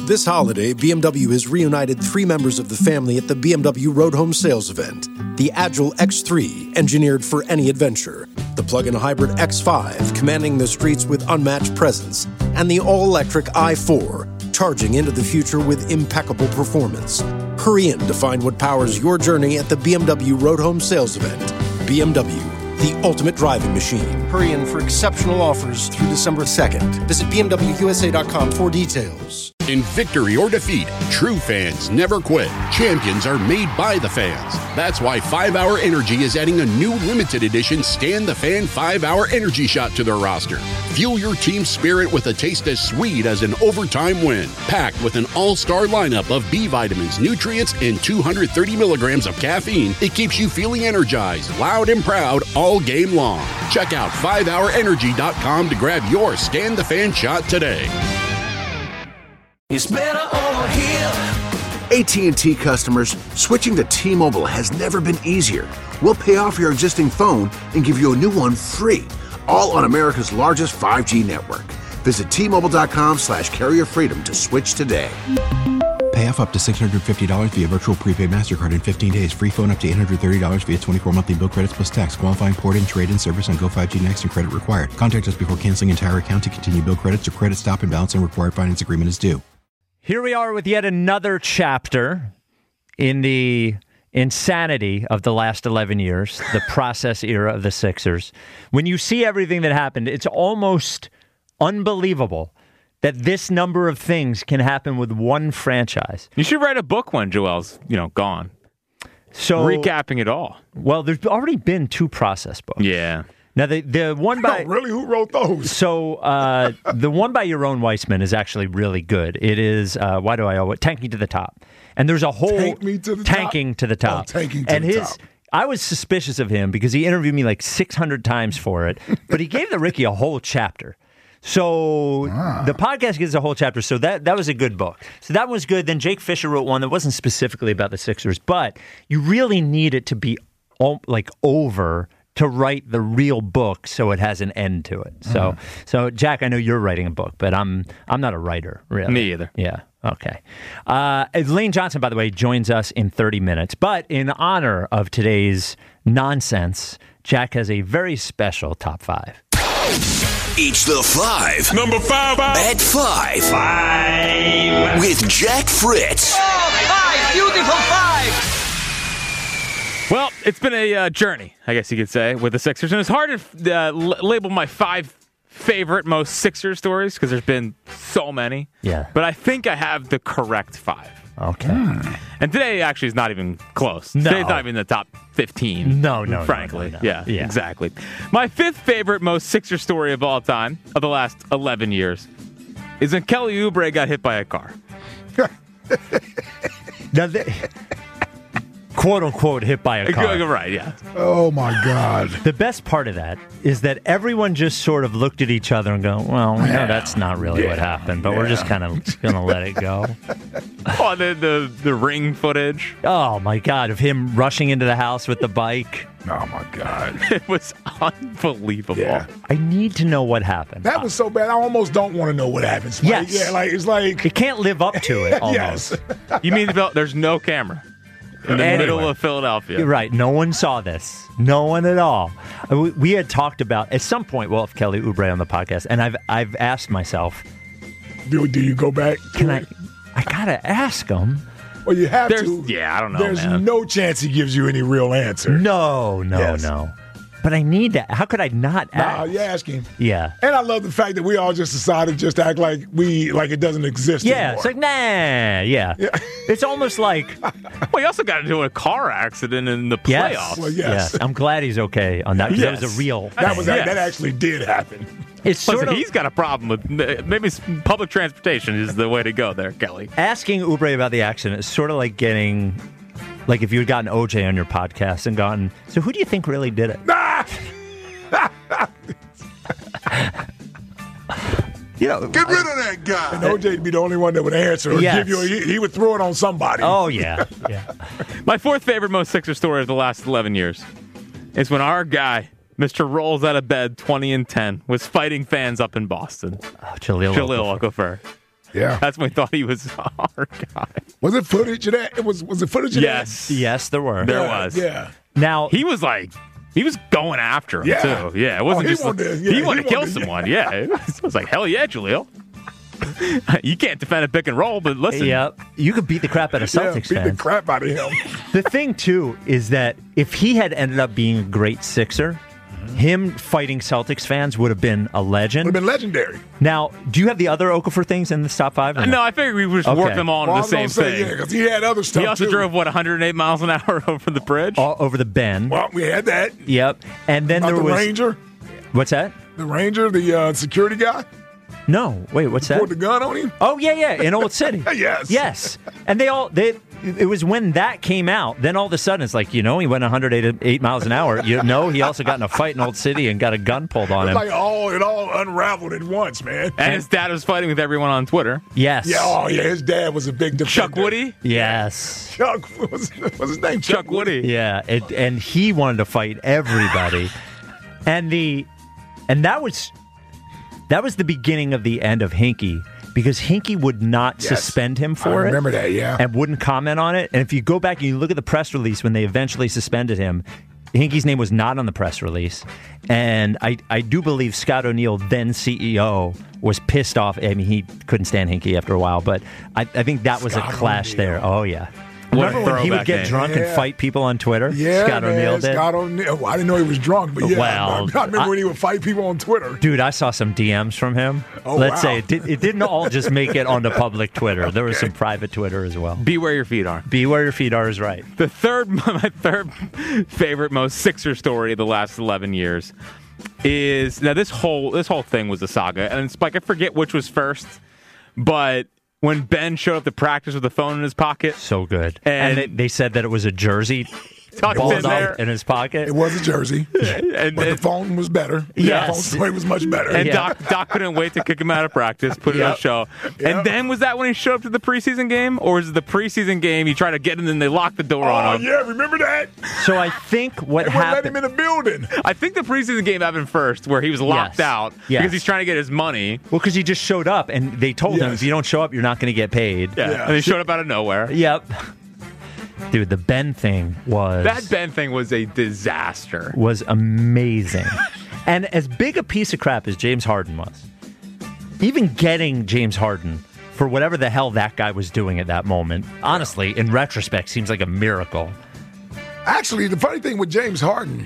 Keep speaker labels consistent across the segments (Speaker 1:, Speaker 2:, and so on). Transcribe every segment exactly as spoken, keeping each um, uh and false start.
Speaker 1: This holiday, B M W has reunited three members of the family at the B M W Road Home Sales event. The Agile X three, engineered for any adventure. The plug-in hybrid X five, commanding the streets with unmatched presence. And the all-electric i four, charging into the future with impeccable performance. Hurry in to find what powers your journey at the B M W Road Home Sales event. B M W, the ultimate driving machine. Hurry in for exceptional offers through December second. Visit B M W U S A dot com for details.
Speaker 2: In victory or defeat, true fans never quit. Champions are made by the fans. That's why five hour Energy is adding a new limited edition Stand the Fan five hour Energy Shot to their roster. Fuel your team's spirit with a taste as sweet as an overtime win. Packed with an all-star lineup of B vitamins, nutrients, and two hundred thirty milligrams of caffeine, it keeps you feeling energized, loud, and proud all game long. Check out five hour energy dot com to grab your Stand the Fan shot today.
Speaker 3: It's better over here.
Speaker 4: A T and T customers, switching to T-Mobile has never been easier. We'll pay off your existing phone and give you a new one free, all on America's largest five G network. Visit T Mobile dot com slash carrier freedom to switch today.
Speaker 5: Pay off up to six hundred fifty dollars via virtual prepaid MasterCard in fifteen days. Free phone up to eight hundred thirty dollars via twenty-four monthly bill credits plus tax. Qualifying port-in, trade-in service on Go five G Next and credit required. Contact us before canceling entire account to continue bill credits or credit stop and balance and required finance agreement is due.
Speaker 6: Here we are with yet another chapter in the insanity of the last eleven years, the process era of the Sixers. When you see everything that happened, it's almost unbelievable that this number of things can happen with one franchise.
Speaker 7: You should write a book when Joel's, you know, gone.
Speaker 6: So
Speaker 7: recapping it all.
Speaker 6: Well, there's already been two process books.
Speaker 7: Yeah.
Speaker 6: Now, the the one by...
Speaker 8: No, really? Who wrote those?
Speaker 6: So, uh, the one by Yaron Weissman is actually really good. It is, uh, why do I owe it? Tanking to the Top. And there's a whole...
Speaker 8: Tank me to the
Speaker 6: tanking
Speaker 8: top?
Speaker 6: to the Top.
Speaker 8: Oh, tanking to
Speaker 6: and
Speaker 8: the
Speaker 6: his,
Speaker 8: top.
Speaker 6: I was suspicious of him because he interviewed me like six hundred times for it, but he gave the Ricky a whole chapter. So ah. the podcast gives a whole chapter. So that, that was a good book. So that was good. Then Jake Fisher wrote one that wasn't specifically about the Sixers, but you really need it to be all, like over to write the real book so it has an end to it. So, mm. so Jack, I know you're writing a book, but I'm I'm not a writer, really.
Speaker 7: Me either.
Speaker 6: Yeah. Okay. Uh, Lane Johnson, by the way, joins us in thirty minutes. But in honor of today's nonsense, Jack has a very special top five.
Speaker 3: It's the five.
Speaker 9: Number five.
Speaker 3: At five.
Speaker 9: Five.
Speaker 3: With Jack Fritz.
Speaker 10: Oh, five. Beautiful five.
Speaker 7: Well, it's been a uh, journey, I guess you could say, with the Sixers. And it's hard to uh, l- label my five favorite most Sixers stories because there's been so many.
Speaker 6: Yeah.
Speaker 7: But I think I have the correct five.
Speaker 6: Okay.
Speaker 7: Mm. And today actually is not even close.
Speaker 6: No.
Speaker 7: Today's not even in the top fifteen.
Speaker 6: No, no,
Speaker 7: frankly.
Speaker 6: no, no, no.
Speaker 7: Yeah,
Speaker 6: yeah,
Speaker 7: exactly. My fifth favorite most Sixer story of all time, of the last eleven years, is when Kelly Oubre got hit by a car.
Speaker 6: Now, they, quote unquote, hit by a car.
Speaker 7: Right, yeah.
Speaker 8: Oh, my God.
Speaker 6: The best part of that is that everyone just sort of looked at each other and go, well,
Speaker 8: yeah.
Speaker 6: no, that's not really yeah. what happened, but yeah. we're just kind of going to let it go.
Speaker 7: Oh, the, the, the ring footage.
Speaker 6: Oh, my God, of him rushing into the house with the bike.
Speaker 8: Oh, my God.
Speaker 7: It was unbelievable.
Speaker 8: Yeah.
Speaker 6: I need to know what happened.
Speaker 8: That was so bad. I almost don't want to know what happens. Like,
Speaker 6: yes.
Speaker 8: Yeah, like, it's like...
Speaker 6: It can't live up to it, almost.
Speaker 8: Yes.
Speaker 7: You mean there's no camera? In the
Speaker 6: anyway,
Speaker 7: middle of Philadelphia.
Speaker 6: You're right. No one saw this. No one at all. We, we had talked about, at some point, we'll have Kelly Oubre on the podcast, and I've I've asked myself,
Speaker 8: Do, do you go back?
Speaker 6: Can I... I got to ask him.
Speaker 8: Well, you have
Speaker 7: there's,
Speaker 8: to.
Speaker 7: Yeah, I don't know,
Speaker 8: There's
Speaker 7: man.
Speaker 8: no chance he gives you any real answer.
Speaker 6: No, no,
Speaker 8: yes.
Speaker 6: no. But I need to. How could I not ask?
Speaker 8: Nah, you ask him.
Speaker 6: Yeah.
Speaker 8: And I love the fact that we all just decided just to act like we like it doesn't exist
Speaker 6: yeah,
Speaker 8: anymore.
Speaker 6: It's like, nah, yeah. yeah. It's almost like...
Speaker 7: Well, he also got into a car accident in the playoffs.
Speaker 6: Yes.
Speaker 8: Well, yes.
Speaker 6: yes. I'm glad he's okay on that, because
Speaker 8: yes.
Speaker 6: that was a real...
Speaker 8: That, was,
Speaker 7: yes.
Speaker 8: that actually did happen.
Speaker 6: It's sort
Speaker 7: Listen,
Speaker 6: of,
Speaker 7: he's got a problem with... Maybe public transportation is the way to go there, Kelly.
Speaker 6: Asking Oubre about the accident is sort of like getting... Like if you had gotten O J on your podcast and gotten... So who do you think really did it? You know,
Speaker 9: Get rid of that guy.
Speaker 8: And O J would be the only one that would answer or
Speaker 6: yes.
Speaker 8: give you a, he, he would throw it on somebody.
Speaker 6: Oh, yeah. yeah.
Speaker 7: My fourth favorite most Sixer story of the last eleven years is when our guy, Mister Rolls Out of Bed, twenty and ten, was fighting fans up in Boston.
Speaker 6: Oh, Jahlil
Speaker 7: Jahlil Okafor.
Speaker 8: Yeah.
Speaker 7: That's when we thought he was our guy.
Speaker 8: Was it footage of that? It was was it footage of
Speaker 7: Yes.
Speaker 8: that?
Speaker 6: Yes, there were.
Speaker 7: There
Speaker 8: Yeah,
Speaker 7: was.
Speaker 8: Yeah.
Speaker 6: Now,
Speaker 7: He was like, he was going after him,
Speaker 8: Yeah.
Speaker 7: too. Yeah, it wasn't
Speaker 8: Oh, he
Speaker 7: just
Speaker 8: wanted
Speaker 7: like,
Speaker 8: to- yeah,
Speaker 7: he wanted
Speaker 8: he
Speaker 7: to kill
Speaker 8: wanted to-
Speaker 7: someone. Yeah. It was, it was like, hell yeah, Jaleel. You can't defend a pick and roll, but listen.
Speaker 6: yeah, you could beat the crap out of
Speaker 8: Yeah,
Speaker 6: Celtics
Speaker 8: beat the
Speaker 6: fans.
Speaker 8: crap out of him.
Speaker 6: The thing, too, is that if he had ended up being a great Sixer, him fighting Celtics fans would have been a legend.
Speaker 8: Would have been legendary.
Speaker 6: Now, do you have the other Okafor things in this top five? or
Speaker 7: No, I figured we would just
Speaker 6: Okay.
Speaker 7: work them all into
Speaker 8: Well, I
Speaker 7: the
Speaker 8: was
Speaker 7: same
Speaker 8: gonna say,
Speaker 7: thing.
Speaker 8: yeah, because he had other stuff
Speaker 7: He also
Speaker 8: too.
Speaker 7: drove, what, one hundred eight miles an hour over the bridge?
Speaker 6: All over the bend.
Speaker 8: Well, we had that.
Speaker 6: Yep. And then
Speaker 8: About
Speaker 6: there
Speaker 8: the
Speaker 6: was.
Speaker 8: Ranger.
Speaker 6: What's that?
Speaker 8: The Ranger, the uh, security guy,
Speaker 6: No. Wait, what's that?
Speaker 8: poured the gun on him.
Speaker 6: Oh, yeah, yeah. In Old City.
Speaker 8: Yes.
Speaker 6: Yes. And they all. They. It was when that came out. Then all of a sudden, it's like, you know, he went one hundred eight miles an hour. You know, he also got in a fight in Old City and got a gun pulled on
Speaker 8: It's
Speaker 6: him.
Speaker 8: like all it all unraveled at once, man.
Speaker 7: And his dad was fighting with everyone on Twitter.
Speaker 6: Yes.
Speaker 8: Yeah, oh yeah, his dad was a big defender.
Speaker 7: Chuck Woody?
Speaker 6: Yes.
Speaker 8: Chuck, what was, what was his name?
Speaker 7: Chuck Woody.
Speaker 6: Yeah, it, and he wanted to fight everybody, and the and that was that was the beginning of the end of Hinkie, because Hinkie would not
Speaker 8: Yes.
Speaker 6: suspend him for
Speaker 8: I
Speaker 6: it.
Speaker 8: remember that, yeah.
Speaker 6: and wouldn't comment on it. And if you go back and you look at the press release when they eventually suspended him, Hinkie's name was not on the press release, and I I do believe Scott O'Neil, then C E O, was pissed off. I mean, he couldn't stand Hinkie after a while, but I, I think that was
Speaker 8: Scott
Speaker 6: a clash
Speaker 8: O'Neil.
Speaker 6: there. Oh yeah.
Speaker 7: What a
Speaker 6: Remember when he would
Speaker 7: throwback
Speaker 6: get
Speaker 7: name.
Speaker 6: drunk and
Speaker 8: Yeah.
Speaker 6: fight people on Twitter?
Speaker 8: Yeah,
Speaker 6: Scott
Speaker 8: man,
Speaker 6: O'Neil did.
Speaker 8: Scott O'Neil. Well, I didn't know he was drunk, but yeah,
Speaker 6: Well,
Speaker 8: I, I remember
Speaker 6: I-
Speaker 8: when he would fight people on Twitter.
Speaker 6: Dude, I saw some D Ms from him.
Speaker 8: Oh,
Speaker 6: Let's
Speaker 8: wow.
Speaker 6: say it, did, it didn't all just make it onto public Twitter. There was some private Twitter as well.
Speaker 7: Be where your feet are.
Speaker 6: Be where your feet are is right.
Speaker 7: The third, my third favorite, most Sixer story of the last eleven years is now this whole this whole thing was a saga, and it's like I forget which was first, but when Ben showed up to practice with the phone in his pocket,
Speaker 6: So good.
Speaker 7: And-
Speaker 6: And, they, they said that it was a jersey
Speaker 7: tucked in
Speaker 6: balled
Speaker 7: there,
Speaker 6: up in his pocket.
Speaker 8: It was a jersey,
Speaker 7: and,
Speaker 8: but the
Speaker 7: and,
Speaker 8: phone was better.
Speaker 6: Yes.
Speaker 8: The phone story was much better.
Speaker 7: and
Speaker 6: Yeah.
Speaker 7: Doc Doc couldn't wait to kick him out of practice, put it on a
Speaker 8: Yep.
Speaker 7: show,
Speaker 8: Yep.
Speaker 7: and then was that when he showed up to the preseason game, or was it the preseason game he tried to get in and they locked the door
Speaker 8: Oh
Speaker 7: on him?
Speaker 8: yeah, remember that?
Speaker 6: So I think what
Speaker 8: They wouldn't let
Speaker 6: happened.
Speaker 8: him in the building.
Speaker 7: I think the preseason game happened first, where he was locked
Speaker 6: Yes.
Speaker 7: out
Speaker 6: Yes.
Speaker 7: because he's trying to get his money.
Speaker 6: Well, because he just showed up and they told him,
Speaker 8: Yes.
Speaker 6: if you don't show up, you're not going to get paid.
Speaker 7: Yeah.
Speaker 8: Yeah.
Speaker 7: And he showed up out of nowhere.
Speaker 6: Yep. Dude, the Ben thing was.
Speaker 7: That Ben thing was a disaster.
Speaker 6: was amazing. And as big a piece of crap as James Harden was, even getting James Harden for whatever the hell that guy was doing at that moment, honestly, in retrospect, seems like a miracle.
Speaker 8: Actually, the funny thing with James Harden,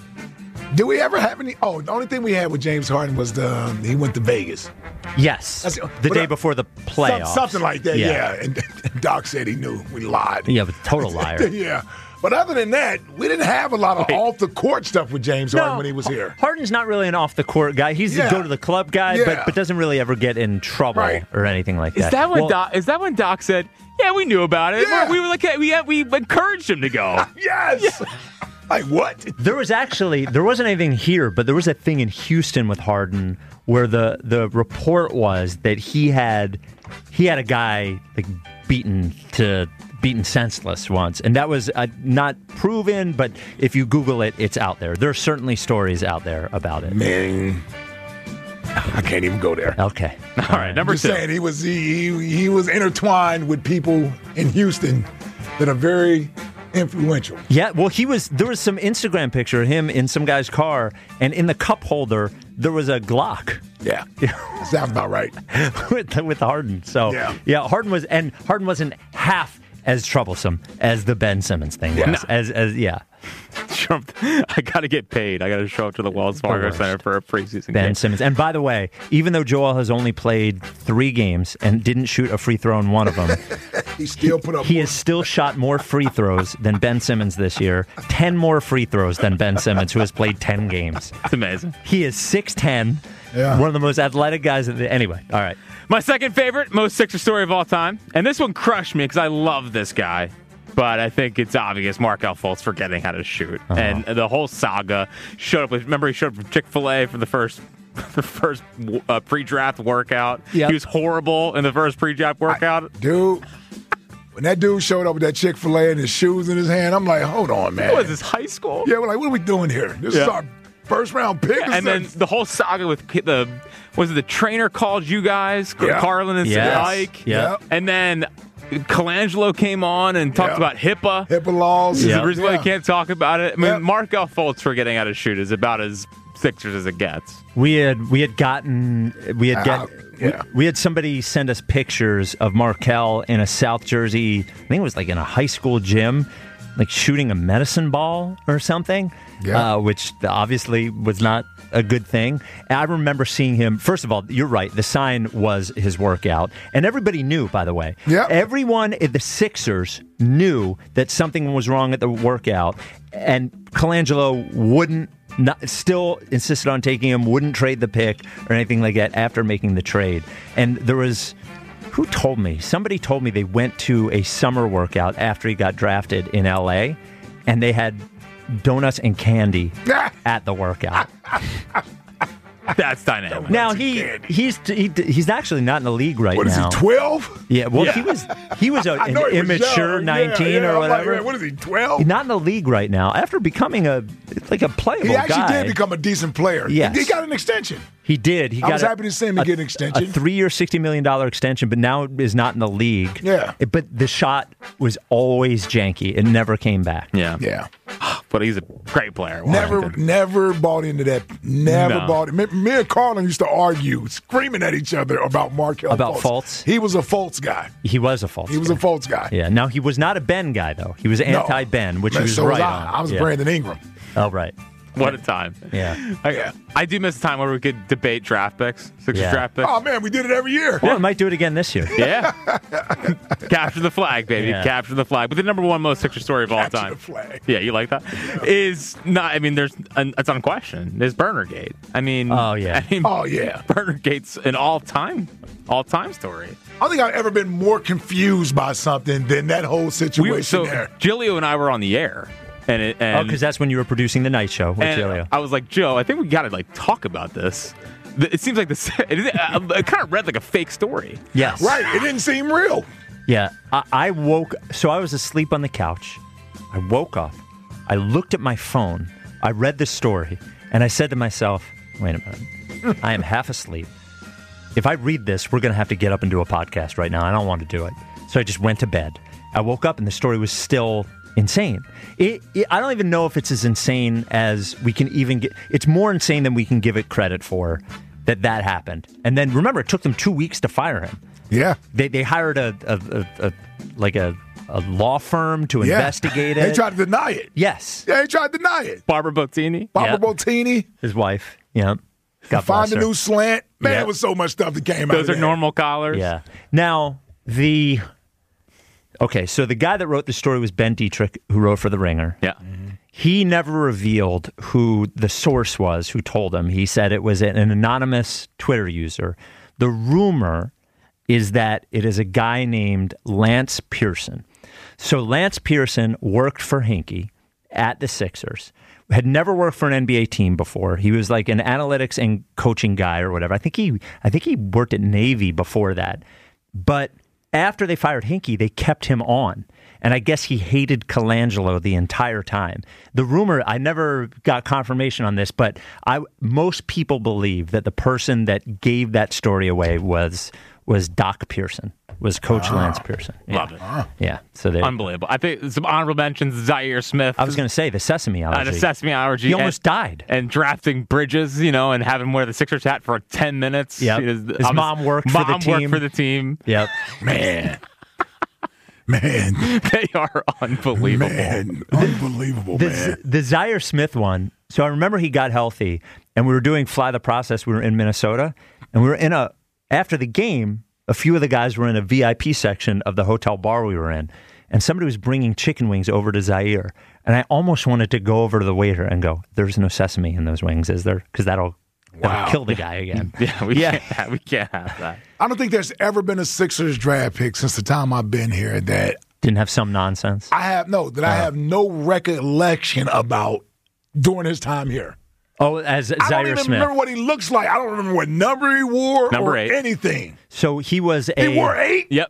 Speaker 8: did we ever have any? Oh, the only thing we had with James Harden was the um, he went to Vegas.
Speaker 6: Yes.
Speaker 8: That's-
Speaker 6: the
Speaker 8: but,
Speaker 6: day
Speaker 8: uh,
Speaker 6: before the
Speaker 8: Some-
Speaker 6: playoffs.
Speaker 8: something like that, yeah. And Doc said he knew. We lied.
Speaker 6: Yeah, but total liar.
Speaker 8: yeah. But other than that, we didn't have a lot of off the court stuff with James Harden when he was here.
Speaker 6: Harden's not really an off the court guy. He's
Speaker 8: Yeah.
Speaker 6: a go to the club guy,
Speaker 8: Yeah.
Speaker 6: but, but doesn't really ever get in trouble
Speaker 8: Right.
Speaker 6: or anything like
Speaker 7: Is
Speaker 6: that.
Speaker 7: that when
Speaker 6: Well,
Speaker 7: Doc? Is that when Doc said, "Yeah, we knew about it.
Speaker 8: Yeah.
Speaker 7: We were like, we had, we encouraged him to go."
Speaker 8: Yes. Like what?
Speaker 6: There was actually there wasn't anything here, but there was a thing in Houston with Harden where the the report was that he had he had a guy like beaten to beaten senseless once, and that was uh, not proven. But if you Google it, it's out there. There are certainly stories out there about it.
Speaker 8: Man, I can't even go there.
Speaker 6: Okay,
Speaker 7: All right, number
Speaker 8: Just
Speaker 7: two.
Speaker 8: saying, he was he, he he was intertwined with people in Houston that are very influential.
Speaker 6: Yeah, well, he was. There was some Instagram picture of him in some guy's car, and in the cup holder there was a Glock.
Speaker 8: Yeah, sounds about right.
Speaker 6: with with Harden. So
Speaker 8: Yeah.
Speaker 6: yeah, Harden was, and Harden wasn't half as troublesome as the Ben Simmons thing was.
Speaker 8: Yeah.
Speaker 6: As as yeah,
Speaker 7: I got to get paid. I got to show up to the Wells Fargo
Speaker 6: worst.
Speaker 7: Center for a preseason
Speaker 6: Ben
Speaker 7: game.
Speaker 6: Simmons. And by the way, even though Joel has only played three games and didn't shoot a free throw in one of them,
Speaker 8: He still put up.
Speaker 6: he
Speaker 8: more-
Speaker 6: has still shot more free throws than Ben Simmons this year. Ten more free throws than Ben Simmons, who has played ten games.
Speaker 7: It's amazing.
Speaker 6: He is six ten.
Speaker 8: Yeah.
Speaker 6: One of the most athletic guys. In the, anyway, all right.
Speaker 7: My second favorite, most Sixer story of all time, and this one crushed me because I love this guy. But I think it's obvious Markelle Fultz forgetting how to shoot,
Speaker 6: Uh-huh.
Speaker 7: and the whole saga showed up. With, remember, he showed up for Chick-fil-A for the first, the first uh, pre-draft workout.
Speaker 6: Yep.
Speaker 7: He was horrible in the first pre-draft workout.
Speaker 8: dude. When that dude showed up with that Chick-fil-A and his shoes in his hand, I'm like, hold on, man.
Speaker 7: What was this, high school?
Speaker 8: Yeah, we're like, what are we doing here? This
Speaker 7: Yeah.
Speaker 8: is our First round pick.
Speaker 7: And then the whole saga with the was it the trainer called you guys,
Speaker 8: Yeah.
Speaker 7: Carlin and
Speaker 6: Yes.
Speaker 7: Ike,
Speaker 6: Yeah.
Speaker 7: and then Colangelo came on and talked
Speaker 8: Yeah.
Speaker 7: about HIPAA.
Speaker 8: HIPAA laws.
Speaker 7: This is
Speaker 6: Yeah.
Speaker 7: the reason why
Speaker 8: Yeah.
Speaker 7: you can't talk about it. I mean,
Speaker 8: Yeah.
Speaker 7: Markelle Fultz for getting out of shoot is about as Sixers as it gets.
Speaker 6: We had we had gotten we had
Speaker 8: Uh,
Speaker 6: get
Speaker 8: yeah.
Speaker 6: we, we had somebody send us pictures of Markelle in a South Jersey. I think it was like in a high school gym, like shooting a medicine ball or something,
Speaker 8: Yeah.
Speaker 6: uh, which obviously was not a good thing. And I remember seeing him. First of all, you're right. The sign was his workout, and everybody knew. By the way,
Speaker 8: Yeah.
Speaker 6: everyone at the Sixers knew that something was wrong at the workout, and Colangelo wouldn't. Not, still insisted on taking him, wouldn't trade the pick or anything like that after making the trade. And there was, who told me? Somebody told me they went to a summer workout after he got drafted in L A, and they had donuts and candy at the workout.
Speaker 7: That's dynamic.
Speaker 6: Now he he's he, he's actually not in the league right
Speaker 8: What is
Speaker 6: now.
Speaker 8: he, twelve?
Speaker 6: Yeah, well
Speaker 7: Yeah.
Speaker 6: he was he was a,
Speaker 8: I
Speaker 6: an
Speaker 8: know he was
Speaker 6: immature
Speaker 8: young.
Speaker 6: nineteen
Speaker 8: yeah, yeah.
Speaker 6: or
Speaker 8: I'm like,
Speaker 6: whatever.
Speaker 8: man, what is he, twelve?
Speaker 6: He's not in the league right now. After becoming a like a playable
Speaker 8: He actually
Speaker 6: guy.
Speaker 8: did become a decent player.
Speaker 6: Yes.
Speaker 8: He, he got an extension.
Speaker 6: He did. He
Speaker 8: I
Speaker 6: got
Speaker 8: was
Speaker 6: a-
Speaker 8: happy to see him
Speaker 6: a,
Speaker 8: get an extension.
Speaker 6: A three-year, sixty million dollars extension, but now is not in the league.
Speaker 8: Yeah.
Speaker 6: It- but the shot was always janky. It never came back.
Speaker 7: Yeah.
Speaker 8: Yeah.
Speaker 7: But he's a great player. at
Speaker 8: Never,
Speaker 7: Washington.
Speaker 8: never bought into that. Never
Speaker 7: No.
Speaker 8: bought it. Me, me and Carlin used to argue, screaming at each other about Markelle
Speaker 6: About
Speaker 8: Fultz.
Speaker 6: Fultz?
Speaker 8: He was a Fultz guy.
Speaker 6: He was a false.
Speaker 8: He was a Fultz guy.
Speaker 6: Yeah. Now he was not a Ben guy though. He was
Speaker 8: No.
Speaker 6: anti-Ben, which
Speaker 8: Man,
Speaker 6: he was
Speaker 8: so
Speaker 6: right
Speaker 8: I.
Speaker 6: on.
Speaker 8: I was
Speaker 6: yeah.
Speaker 8: Brandon Ingram.
Speaker 6: Oh right.
Speaker 7: What a time.
Speaker 6: Yeah.
Speaker 7: I, I do miss a time where we could debate draft picks, Sixers
Speaker 6: Yeah.
Speaker 7: draft picks.
Speaker 8: Oh man, we did it every year.
Speaker 6: Well, we might do it again this year.
Speaker 7: Yeah. Capture the flag, baby.
Speaker 6: Yeah.
Speaker 7: Capture the flag. But the number one most Sixer story of all
Speaker 8: Capture
Speaker 7: time.
Speaker 8: the flag.
Speaker 7: Yeah, you like that? Is not, I mean, there's, it's unquestioned. There's Burnergate. I mean,
Speaker 6: Oh, yeah.
Speaker 7: I mean,
Speaker 8: Oh yeah.
Speaker 7: Burnergate's an all time, all time story.
Speaker 8: I don't think I've ever been more confused by something than that whole situation
Speaker 7: We, so,
Speaker 8: there.
Speaker 7: Gilio and I were on the air. And it, and,
Speaker 6: Oh, because that's when you were producing the night show with
Speaker 7: and
Speaker 6: Gilio.
Speaker 7: I was like, Joe, I think we got to like talk about this. It seems like this, it, it kind of read like a fake story.
Speaker 6: Yes.
Speaker 8: Right. It didn't seem real.
Speaker 6: Yeah, I, I woke. So I was asleep on the couch. I woke up. I looked at my phone. I read the story, and I said to myself, "Wait a minute. I am half asleep. If I read this, we're going to have to get up and do a podcast right now. I don't want to do it." So I just went to bed. I woke up, and the story was still insane. It, it, I don't even know if it's as insane as we can even get. It's more insane than we can give it credit for that that happened. And then remember, it took them two weeks to fire him.
Speaker 8: Yeah.
Speaker 6: They they hired a, a, a, a like a, a law firm to
Speaker 8: Yeah.
Speaker 6: investigate it.
Speaker 8: They tried to deny it.
Speaker 6: Yes,
Speaker 8: Yeah, they tried to deny it.
Speaker 7: Barbara Bottini.
Speaker 8: Barbara
Speaker 6: Yeah.
Speaker 8: Bottini.
Speaker 6: his wife. Yeah, God
Speaker 8: Find
Speaker 6: bless
Speaker 8: a
Speaker 6: her.
Speaker 8: new slant. Man,
Speaker 6: Yeah.
Speaker 8: there was so much stuff that came out
Speaker 7: Those
Speaker 8: of
Speaker 7: are
Speaker 8: there.
Speaker 7: normal collars.
Speaker 6: Yeah. Now the okay, so the guy that wrote the story was Ben Dietrich, who wrote for The Ringer.
Speaker 7: Yeah.
Speaker 6: He never revealed who the source was who told him. He said it was an anonymous Twitter user. The rumor is that it is a guy named Lance Pearson. So Lance Pearson worked for Hinkie at the Sixers, had never worked for an N B A team before. He was like an analytics and coaching guy or whatever. I think he I think he worked at Navy before that. But after they fired Hinkie, they kept him on. And I guess he hated Colangelo the entire time. The rumor, I never got confirmation on this, but I most people believe that the person that gave that story away was was Doc Pearson, was Coach
Speaker 8: Ah.
Speaker 6: Lance Pearson. Yeah.
Speaker 7: Love it.
Speaker 6: Yeah. So they,
Speaker 7: Unbelievable. I think some honorable mentions, Zaire Smith.
Speaker 6: I was going to say the sesame
Speaker 7: uh,
Speaker 6: allergy.
Speaker 7: the sesame allergy.
Speaker 6: He almost
Speaker 7: and,
Speaker 6: died.
Speaker 7: And drafting Bridges, you know, and having him wear the Sixers hat for ten minutes.
Speaker 6: Yep.
Speaker 7: You know,
Speaker 6: His
Speaker 7: obvious-
Speaker 6: mom worked for the
Speaker 7: mom
Speaker 6: team.
Speaker 7: worked for the team.
Speaker 6: Yep.
Speaker 8: Man. Man.
Speaker 7: They are unbelievable.
Speaker 8: Man. Unbelievable,
Speaker 6: The,
Speaker 8: man.
Speaker 6: the Zaire Smith one. So I remember he got healthy, and we were doing Fly the Process. We were in Minnesota, and we were in a after the game. A few of the guys were in a V I P section of the hotel bar we were in, and somebody was bringing chicken wings over to Zaire, and I almost wanted to go over to the waiter and go, "There's no sesame in those wings, is there? Because that'll, that'll
Speaker 8: Wow.
Speaker 6: kill the guy again."
Speaker 7: Yeah, we,
Speaker 6: Yeah.
Speaker 7: Can't, we can't have that.
Speaker 8: I don't think there's ever been a Sixers draft pick since the time I've been here that
Speaker 6: Didn't have some nonsense.
Speaker 8: I have no that I have no recollection about during his time here.
Speaker 6: Oh, as
Speaker 8: I don't
Speaker 6: Zaire
Speaker 8: even
Speaker 6: Smith.
Speaker 8: remember what he looks like. I don't remember what number he wore
Speaker 7: Number
Speaker 8: or
Speaker 7: eight.
Speaker 8: anything.
Speaker 6: So he was a
Speaker 8: He wore eight.
Speaker 7: Yep.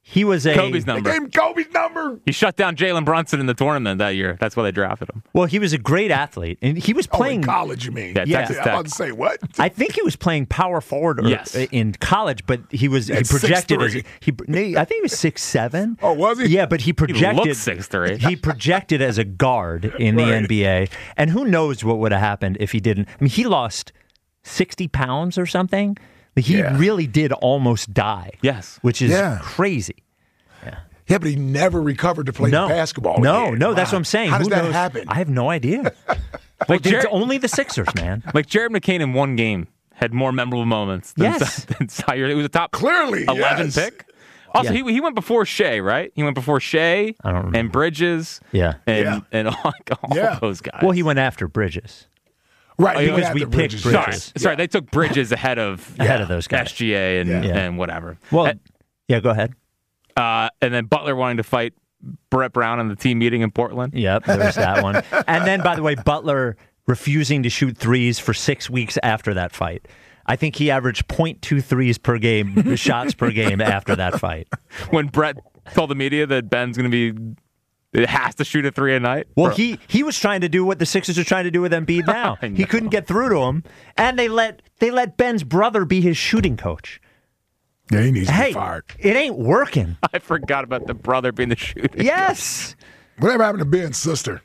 Speaker 6: He was a
Speaker 7: Kobe's
Speaker 8: They
Speaker 7: number.
Speaker 8: gave him Kobe's number.
Speaker 7: He shut down Jalen Brunson in the tournament that year. That's why they drafted him.
Speaker 6: well, he was a great athlete, and he was
Speaker 8: Oh,
Speaker 6: playing.
Speaker 8: in college, you mean?
Speaker 7: Yeah,
Speaker 6: Yeah.
Speaker 7: Texas
Speaker 8: I'm
Speaker 7: Tech.
Speaker 8: about to say, what?
Speaker 6: I think he was playing power forward or,
Speaker 7: Yes.
Speaker 6: in college, but he was he
Speaker 8: At
Speaker 6: projected as
Speaker 8: six
Speaker 6: he. I think he was six seven.
Speaker 8: Oh, was he?
Speaker 6: Yeah, but he projected
Speaker 7: looked six three.
Speaker 6: He projected as a guard in the
Speaker 8: Right.
Speaker 6: N B A, and who knows what would have happened if he didn't. I mean, he lost sixty pounds or something. He
Speaker 8: Yeah.
Speaker 6: really did almost die.
Speaker 7: Yes.
Speaker 6: which is
Speaker 8: Yeah.
Speaker 6: crazy.
Speaker 8: Yeah, but he never recovered to play
Speaker 6: No
Speaker 8: basketball.
Speaker 6: No,
Speaker 8: again.
Speaker 6: no, that's
Speaker 8: Wow.
Speaker 6: what I'm saying.
Speaker 8: How does
Speaker 6: Who
Speaker 8: that
Speaker 6: knows?
Speaker 8: happen?
Speaker 6: I have no idea. Well,
Speaker 7: Like
Speaker 6: it's
Speaker 7: Jared-
Speaker 6: only the Sixers, man.
Speaker 7: Like Jared McCain in one game had more memorable moments than,
Speaker 6: Yes.
Speaker 7: than Zaire. It was a top
Speaker 8: Clearly,
Speaker 7: eleven
Speaker 8: yes.
Speaker 7: pick. Also,
Speaker 6: Yeah.
Speaker 7: he he went before Shea, right? He went before Shea
Speaker 6: I don't remember.
Speaker 7: and Bridges.
Speaker 6: Yeah.
Speaker 7: and
Speaker 8: Yeah.
Speaker 7: and all, all
Speaker 8: Yeah.
Speaker 7: those guys.
Speaker 6: Well, he went after Bridges.
Speaker 8: Right, he
Speaker 7: because
Speaker 8: went
Speaker 6: we
Speaker 8: after
Speaker 6: picked
Speaker 8: Bridges.
Speaker 6: Bridges.
Speaker 7: Sorry, sorry. They took Bridges ahead of
Speaker 6: Ahead of those guys.
Speaker 7: S G A and
Speaker 8: Yeah.
Speaker 7: and whatever.
Speaker 6: Well,
Speaker 7: and,
Speaker 6: yeah, go ahead.
Speaker 7: uh, and then Butler wanting to fight Brett Brown in the team meeting in Portland.
Speaker 6: Yep, there's that one. And then, by the way, Butler refusing to shoot threes for six weeks after that fight. I think he averaged point two threes per game, shots per game after that fight.
Speaker 7: When Brett told the media that Ben's going to be, it has to shoot a three a night.
Speaker 6: Well,
Speaker 7: Bro.
Speaker 6: he he was trying to do what the Sixers are trying to do with Embiid now.
Speaker 7: I
Speaker 6: He
Speaker 7: know.
Speaker 6: couldn't get through to him, and they let they let Ben's brother be his shooting coach.
Speaker 8: Yeah, he needs to
Speaker 6: Hey,
Speaker 8: be fired.
Speaker 6: it ain't working.
Speaker 7: I forgot about the brother being the shooter.
Speaker 6: Yes.
Speaker 8: Whatever happened to Ben's sister?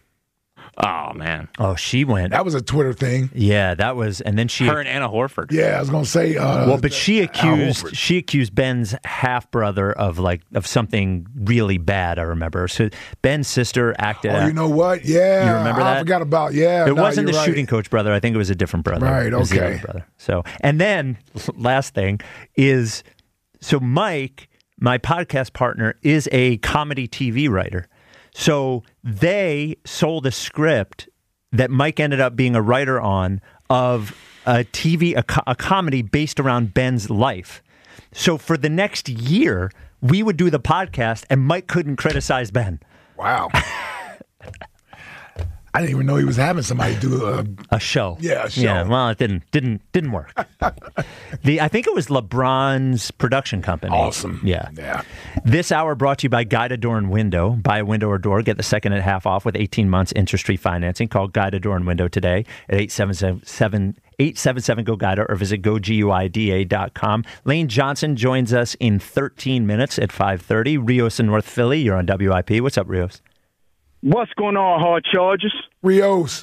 Speaker 7: Oh man,
Speaker 6: Oh, she went.
Speaker 8: That was a Twitter thing.
Speaker 6: Yeah, that was, and then she.
Speaker 7: her and Anna Horford.
Speaker 8: Yeah, I was gonna say. Uh,
Speaker 6: Well, but she
Speaker 8: Al
Speaker 6: accused
Speaker 8: Horford.
Speaker 6: she accused Ben's half brother of like of something really bad. I remember. So Ben's sister acted.
Speaker 8: Oh,
Speaker 6: out-
Speaker 8: you know what? Yeah,
Speaker 6: You remember
Speaker 8: I
Speaker 6: that?
Speaker 8: forgot about. Yeah,
Speaker 6: It
Speaker 8: no,
Speaker 6: wasn't the
Speaker 8: you're right.
Speaker 6: shooting coach brother. I think it was a different brother.
Speaker 8: Right,
Speaker 6: It was the
Speaker 8: okay.
Speaker 6: other brother. So, and then last thing is, so Mike, my podcast partner, is a comedy T V writer. So they sold a script that Mike ended up being a writer on of a T V, a, co- a comedy based around Ben's life. So for the next year, we would do the podcast, and Mike couldn't criticize Ben.
Speaker 8: Wow. I didn't even know he was having somebody do a.
Speaker 6: A show.
Speaker 8: Yeah, a show.
Speaker 6: Yeah, well, it didn't didn't didn't work. the I think it was LeBron's production company.
Speaker 8: Awesome.
Speaker 6: Yeah.
Speaker 8: Yeah.
Speaker 6: This hour brought to you by Guided Door and Window. Buy a window or door, get the second and a half off with eighteen months interest-free financing. Call Guided Door and Window today at eight seven seven, eight seven seven, G O Guida or visit go guida dot com. Lane Johnson joins us in thirteen minutes at five thirty. Rios in North Philly. You're on W I P. What's up, Rios?
Speaker 11: What's going on, Hard Chargers?
Speaker 8: Rios.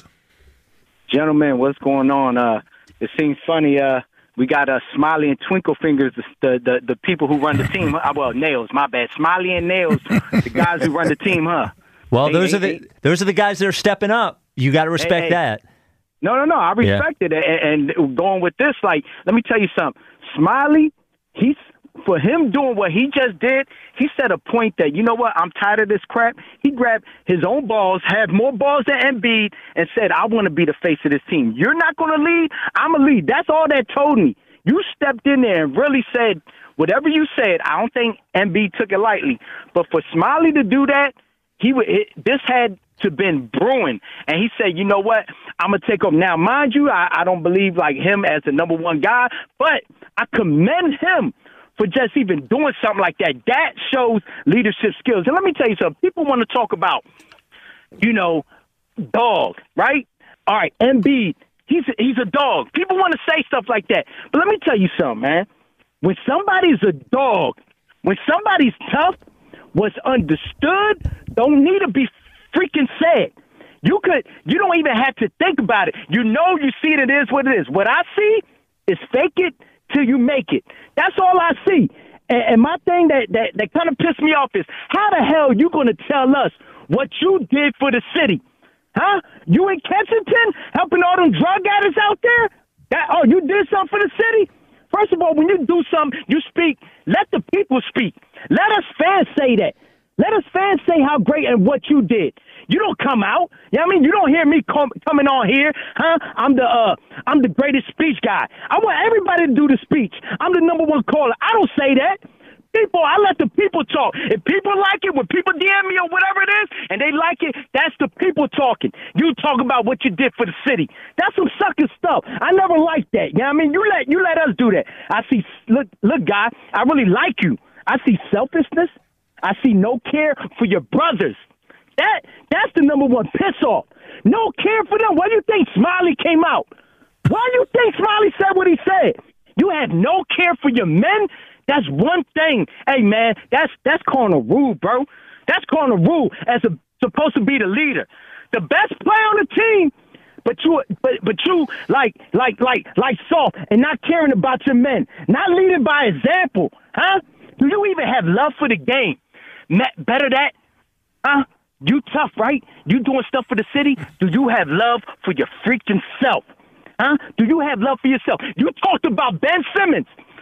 Speaker 11: Gentlemen, what's going on? Uh, it seems funny. Uh, we got uh, Smiley and Twinkle Fingers, the, the the people who run the team. Uh, well, Nails, my bad. Smiley and Nails, the guys who run the team, huh?
Speaker 6: Well,
Speaker 11: Hey,
Speaker 6: those
Speaker 11: hey,
Speaker 6: are the
Speaker 11: hey.
Speaker 6: those are the guys that are stepping up. You got to respect
Speaker 11: hey.
Speaker 6: that.
Speaker 11: No, no, no. I
Speaker 6: Yeah.
Speaker 11: respect it. And, and going with this, like, let me tell you something. Smiley, he's for him doing what he just did. He set a point that, you know what? I'm tired of this crap. He grabbed his own balls, had more balls than Embiid, and said, "I want to be the face of this team. You're not going to lead. I'm a lead." That's all that told me. You stepped in there and really said whatever you said. I don't think Embiid took it lightly, but for Smiley to do that, he would. It, this had to been brewing, and he said, "You know what? I'm gonna take over." Now, mind you, I, I don't believe like him as the number one guy, but I commend him for just even doing something like that. That shows leadership skills. And let me tell you something. People want to talk about, you know, dog, right? All right, Embiid, he's a, he's a dog. People want to say stuff like that. But let me tell you something, man. When somebody's a dog, when somebody's tough, what's understood don't need to be freaking said. You could, you don't even have to think about it. You know, you see it, it is what it is. What I see is fake it till you make it. That's all I see. And, and my thing that, that, that kind of pissed me off is, how the hell you going to tell us what you did for the city? Huh? You in Kensington helping all them drug addicts out there? That, oh, you did something for the city? First of all, when you do something, you speak. Let the people speak. Let us fans say that. Let us fans say how great and what you did. You don't come out. You know what I mean? You don't hear me com- coming on here, huh? I'm the uh, I'm the greatest speech guy. I want everybody to do the speech. I'm the number one caller. I don't say that. People, I let the people talk. If people like it, when people D M me or whatever it is, and they like it, that's the people talking. You talk about what you did for the city. That's some sucker stuff. I never liked that. You know what I mean? You let you let us do that. I see, look, look, guy, I really like you. I see selfishness. I see no care for your brothers. That That's the number one piss-off. No care for them. Why do you think Smiley came out? Why do you think Smiley said what he said? You have no care for your men? That's one thing. Hey, man, that's that's calling a rule, bro. That's calling a rule as a, supposed to be the leader. The best player on the team, but you but but you like like like like soft and not caring about your men, not leading by example, huh? Do you even have love for the game? Better that, huh? You tough, right? You doing stuff for the city? Do you have love for your freaking self? Huh? Do you have love for yourself? You talked about Ben Simmons.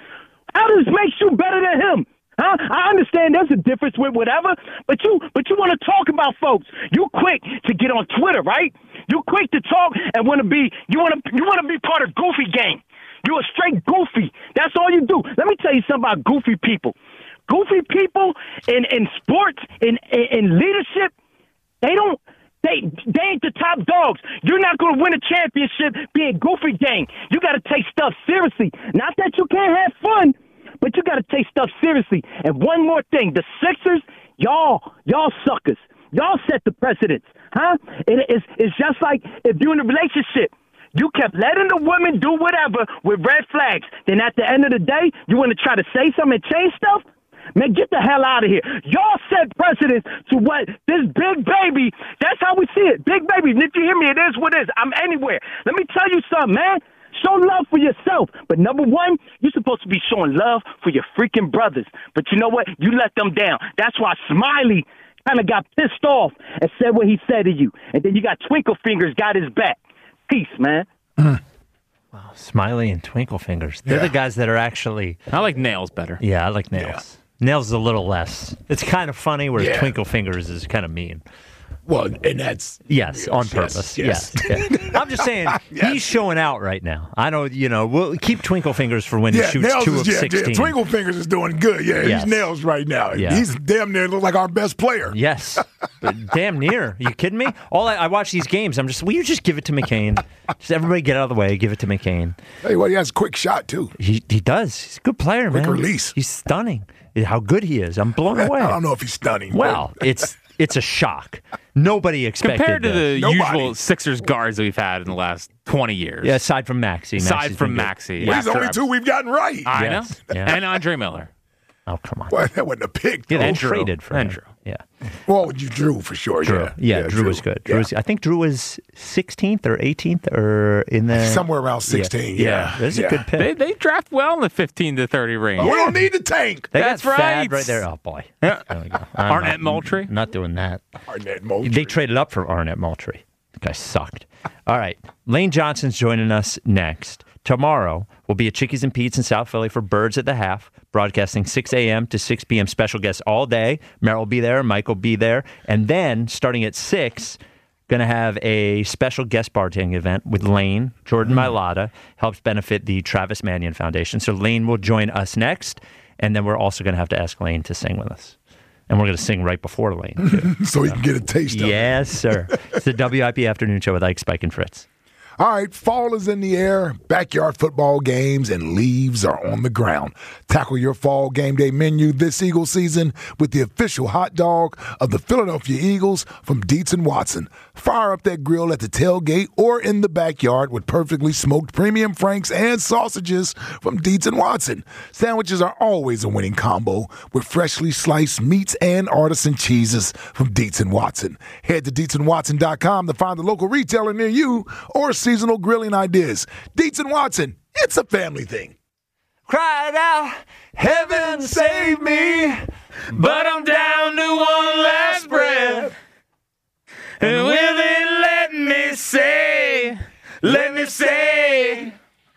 Speaker 11: How does this make you better than him? Huh? I understand there's a difference with whatever, but you but you want to talk about folks. You quick to get on Twitter, right? You quick to talk and want to be you want to you want to be part of Goofy Gang. You're a straight goofy. That's all you do. Let me tell you something about goofy people. Goofy people in, in sports, in, in in leadership, they don't they they ain't the top dogs. You're not gonna win a championship being Goofy Gang. You gotta take stuff seriously. Not that you can't have fun, but you got to take stuff seriously. And one more thing, the Sixers, y'all, y'all suckers. Y'all set the precedence, huh? It, it's, it's just like if you're in a relationship, you kept letting the women do whatever with red flags. Then at the end of the day, you want to try to say something and change stuff? Man, get the hell out of here. Y'all set precedence to what this big baby, that's how we see it. Big baby, if you hear me, it is what it is. I'm anywhere. Let me tell you something, man. Show love for yourself. But number one, you're supposed to be showing love for your freaking brothers. But you know what? You let them down. That's why Smiley kind of got pissed off and said what he said to you. And then you got Twinkle Fingers got his back. Peace, man.
Speaker 6: Mm. Wow, Smiley and Twinkle Fingers. They're
Speaker 7: Yeah.
Speaker 6: the guys that are actually...
Speaker 7: I like Nails better.
Speaker 6: Yeah, I like Nails. Yeah. Nails is a little less. It's kind of funny, whereas
Speaker 8: Yeah.
Speaker 6: Twinkle Fingers is kind of mean.
Speaker 8: Well, and that's
Speaker 6: yes, on purpose. Yes, yes. Yeah. I'm just saying
Speaker 8: Yes.
Speaker 6: he's showing out right now. I know, you know. We'll keep Twinkle Fingers for when
Speaker 8: yeah,
Speaker 6: he shoots
Speaker 8: Nails
Speaker 6: two
Speaker 8: is,
Speaker 6: of
Speaker 8: yeah,
Speaker 6: sixteen.
Speaker 8: Yeah, Twinkle Fingers is doing good. Yeah,
Speaker 6: Yes.
Speaker 8: he's Nails right now.
Speaker 6: Yeah.
Speaker 8: He's damn near look like our best player.
Speaker 6: Yes, but damn near. You kidding me? All I, I watch these games. I'm just. Will you just give it to McCain? Just everybody get out of the way. Give it to McCain.
Speaker 8: Hey, well, he has a quick shot too.
Speaker 6: He he does. He's a good player,
Speaker 8: Quick
Speaker 6: man.
Speaker 8: release.
Speaker 6: He's stunning. How good he is. I'm blown away.
Speaker 8: I don't know if he's stunning.
Speaker 6: Well, it's it's a shock. Nobody expected
Speaker 7: Compared to
Speaker 6: this.
Speaker 7: the
Speaker 8: Nobody.
Speaker 7: usual Sixers guards that we've had in the last twenty years.
Speaker 6: Yeah, aside from Maxey.
Speaker 7: Aside
Speaker 6: Maxey's
Speaker 7: from
Speaker 6: been good.
Speaker 7: Maxey.
Speaker 8: Well, he's the
Speaker 7: After
Speaker 8: only two we've gotten right.
Speaker 7: I
Speaker 6: Yes.
Speaker 7: know.
Speaker 6: Yeah.
Speaker 7: And Andre Miller.
Speaker 6: Oh, come on.
Speaker 8: Well, that wasn't a pick.
Speaker 6: Yeah,
Speaker 8: though.
Speaker 6: they
Speaker 7: And Drew.
Speaker 6: traded for
Speaker 7: And
Speaker 6: him.
Speaker 7: Drew.
Speaker 6: Yeah.
Speaker 8: Well, you Drew for sure.
Speaker 6: Drew.
Speaker 8: Yeah,
Speaker 6: Yeah, Drew, was good. Drew
Speaker 8: Yeah.
Speaker 6: was, I think Drew was sixteenth or eighteenth or in the
Speaker 8: Somewhere around sixteen. Yeah,
Speaker 6: yeah. That's
Speaker 8: yeah.
Speaker 6: a good pick.
Speaker 7: They, they draft well in the fifteen to thirty range.
Speaker 8: We don't need the tank.
Speaker 6: They
Speaker 7: That's
Speaker 6: got Thad
Speaker 7: right.
Speaker 6: right there. Oh boy.
Speaker 7: Yeah.
Speaker 6: There we go. I'm
Speaker 7: Arnett
Speaker 6: not-
Speaker 7: Moultrie?
Speaker 6: Not doing that.
Speaker 8: Arnett Moultrie.
Speaker 6: They traded up for Arnett Moultrie. The guy sucked. All right. Lane Johnson's joining us next. Tomorrow, we'll be at Chickies and Pete's in South Philly for Birds at the Half, broadcasting six a.m. to six p.m. Special guests all day. Merrill will be there. Mike will be there. And then, starting at six, going to have a special guest bartending event with Lane. Jordan Mailata helps benefit the Travis Manion Foundation. So Lane will join us next. And then we're also going to have to ask Lane to sing with us. And we're going to sing right before Lane, too.
Speaker 8: so he can get a taste of it.
Speaker 6: Yes, sir. It's the W I P Afternoon Show with Ike, Spike, and Fritz.
Speaker 8: All right, fall is in the air, backyard football games, and leaves are on the ground. Tackle your fall game day menu this Eagle season with the official hot dog of the Philadelphia Eagles from Dietz and Watson. Fire up that grill at the tailgate or in the backyard with perfectly smoked premium franks and sausages from Dietz and Watson. Sandwiches are always a winning combo with freshly sliced meats and artisan cheeses from Dietz and Watson. Head to dietz and watson dot com to find a local retailer near you or seasonal grilling ideas. Dietz and Watson, it's a family thing.
Speaker 6: Cried out, heaven save me,
Speaker 7: But I'm down to one last breath. And will it let me say, let me say,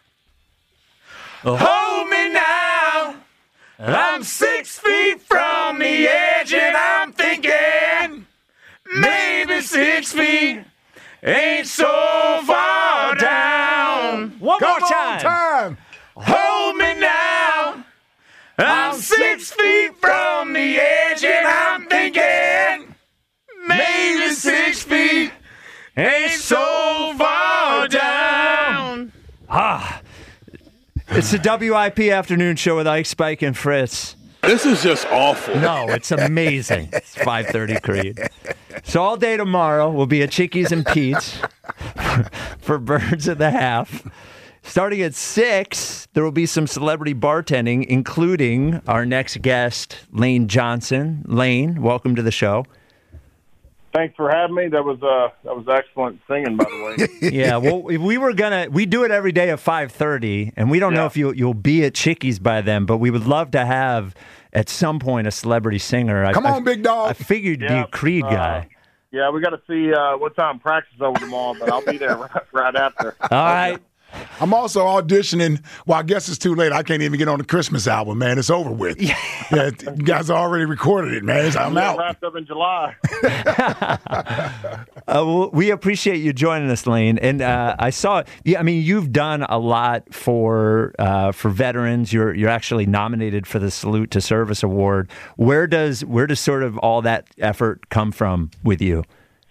Speaker 7: hold me now. I'm six feet from the edge and I'm thinking maybe six feet ain't so far down.
Speaker 6: One
Speaker 8: Come
Speaker 6: more
Speaker 8: on,
Speaker 6: time.
Speaker 8: time.
Speaker 7: Hold me now. I'm six feet from the edge and I'm thinking maybe six feet ain't so far down.
Speaker 6: Ah, it's the W I P Afternoon Show with Ike, Spike, and Fritz.
Speaker 9: This is just awful.
Speaker 6: No, it's amazing. It's five thirty Creed. So all day tomorrow will be a Chickies and Pete's for Birds of the Half. Starting at six, there will be some celebrity bartending, including our next guest, Lane Johnson. Lane, welcome to the show.
Speaker 12: Thanks for having me. That was uh, that was excellent singing, by the way.
Speaker 6: Yeah, well, we were gonna we do it every day at five thirty, and we don't yeah. know if you you'll be at Chickies by then, but we would love to have at some point a celebrity singer.
Speaker 8: Come
Speaker 6: I,
Speaker 8: on,
Speaker 6: I,
Speaker 8: big dog.
Speaker 6: I figured you'd
Speaker 12: yeah,
Speaker 6: be a Creed
Speaker 12: uh,
Speaker 6: guy.
Speaker 12: Yeah, we got to see uh, what time practice is over tomorrow, but I'll be there right, right after.
Speaker 6: All right.
Speaker 8: I'm also auditioning. Well, I guess it's too late. I can't even get on the Christmas album, man. It's over with. Yeah, yeah you guys already recorded it, man. I'm
Speaker 12: We're
Speaker 8: out.
Speaker 12: Wrapped up in July.
Speaker 6: uh, well, we appreciate you joining us, Lane. And uh, I saw. Yeah, I mean, you've done a lot for uh, for veterans. You're you're actually nominated for the Salute to Service Award. Where does where does sort of all that effort come from with you?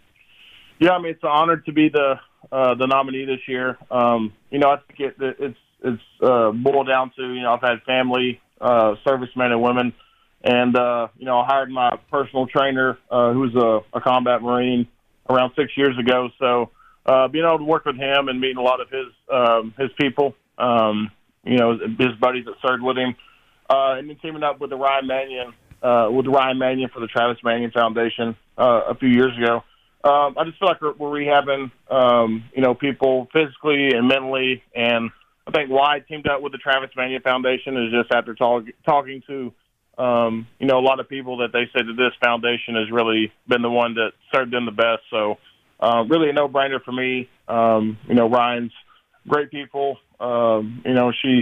Speaker 12: Yeah, I mean, it's an honor to be the. Uh, the nominee this year. Um, you know, I think it, it's it's uh, boiled down to, you know, I've had family, uh, servicemen and women, and, uh, you know, I hired my personal trainer, uh, who's a, a combat Marine, around six years ago. So uh, being able to work with him and meeting a lot of his um, his people, um, you know, his buddies that served with him, uh, and then teaming up with the Ryan Mannion, uh, with Ryan Mannion for the Travis Mannion Foundation uh, a few years ago. Um, I just feel like we're, we're rehabbing, um, you know, people physically and mentally, and I think why I teamed up with the Travis Mannion Foundation is just after talk, talking to, um, you know, a lot of people that they said that this foundation has really been the one that served them the best. So, uh, really a no-brainer for me. Um, you know, Ryan's great people. Um, you know, she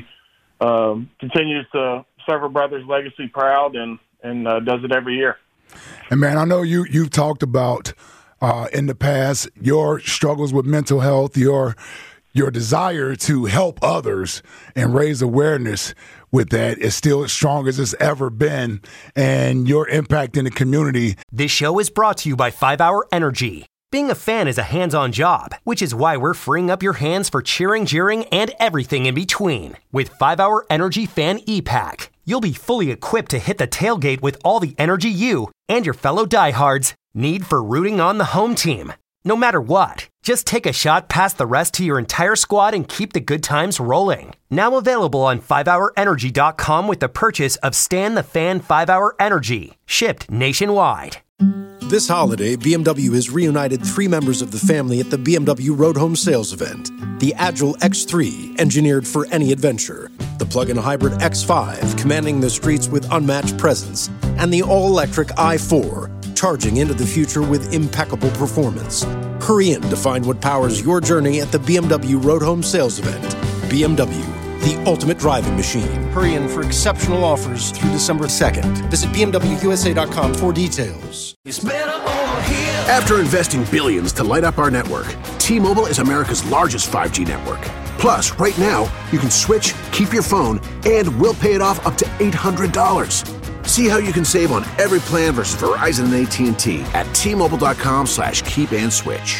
Speaker 12: um, continues to serve her brother's legacy proud, and and uh, does it every year.
Speaker 8: And man, I know you you've talked about. Uh, in the past, your struggles with mental health, your your desire to help others and raise awareness with that is still as strong as it's ever been, and your impact in the community.
Speaker 13: This show is brought to you by five hour Energy. Being a fan is a hands-on job, which is why we're freeing up your hands for cheering, jeering, and everything in between. With five hour Energy Fan E-Pack, you'll be fully equipped to hit the tailgate with all the energy you and your fellow diehards need for rooting on the home team. No matter what, just take a shot past the rest to your entire squad and keep the good times rolling. Now available on five hour energy dot com with the purchase of Stan the Fan five hour Energy, shipped nationwide.
Speaker 1: This holiday, B M W has reunited three members of the family at the B M W Road Home Sales Event. The Agile X three, engineered for any adventure. The plug-in hybrid X five, commanding the streets with unmatched presence. And the all-electric i four, charging into the future with impeccable performance. Hurry in to find what powers your journey at the B M W Road Home Sales Event. B M W, the ultimate driving machine.
Speaker 14: Hurry in for exceptional offers through December second. Visit B M W U S A dot com for details.
Speaker 3: It's better over here.
Speaker 4: After investing billions to light up our network, T-Mobile is America's largest five G network. Plus, right now, you can switch, keep your phone, and we'll pay it off up to eight hundred dollars. See how you can save on every plan versus Verizon and A T and T at T-Mobile.com slash keep and switch.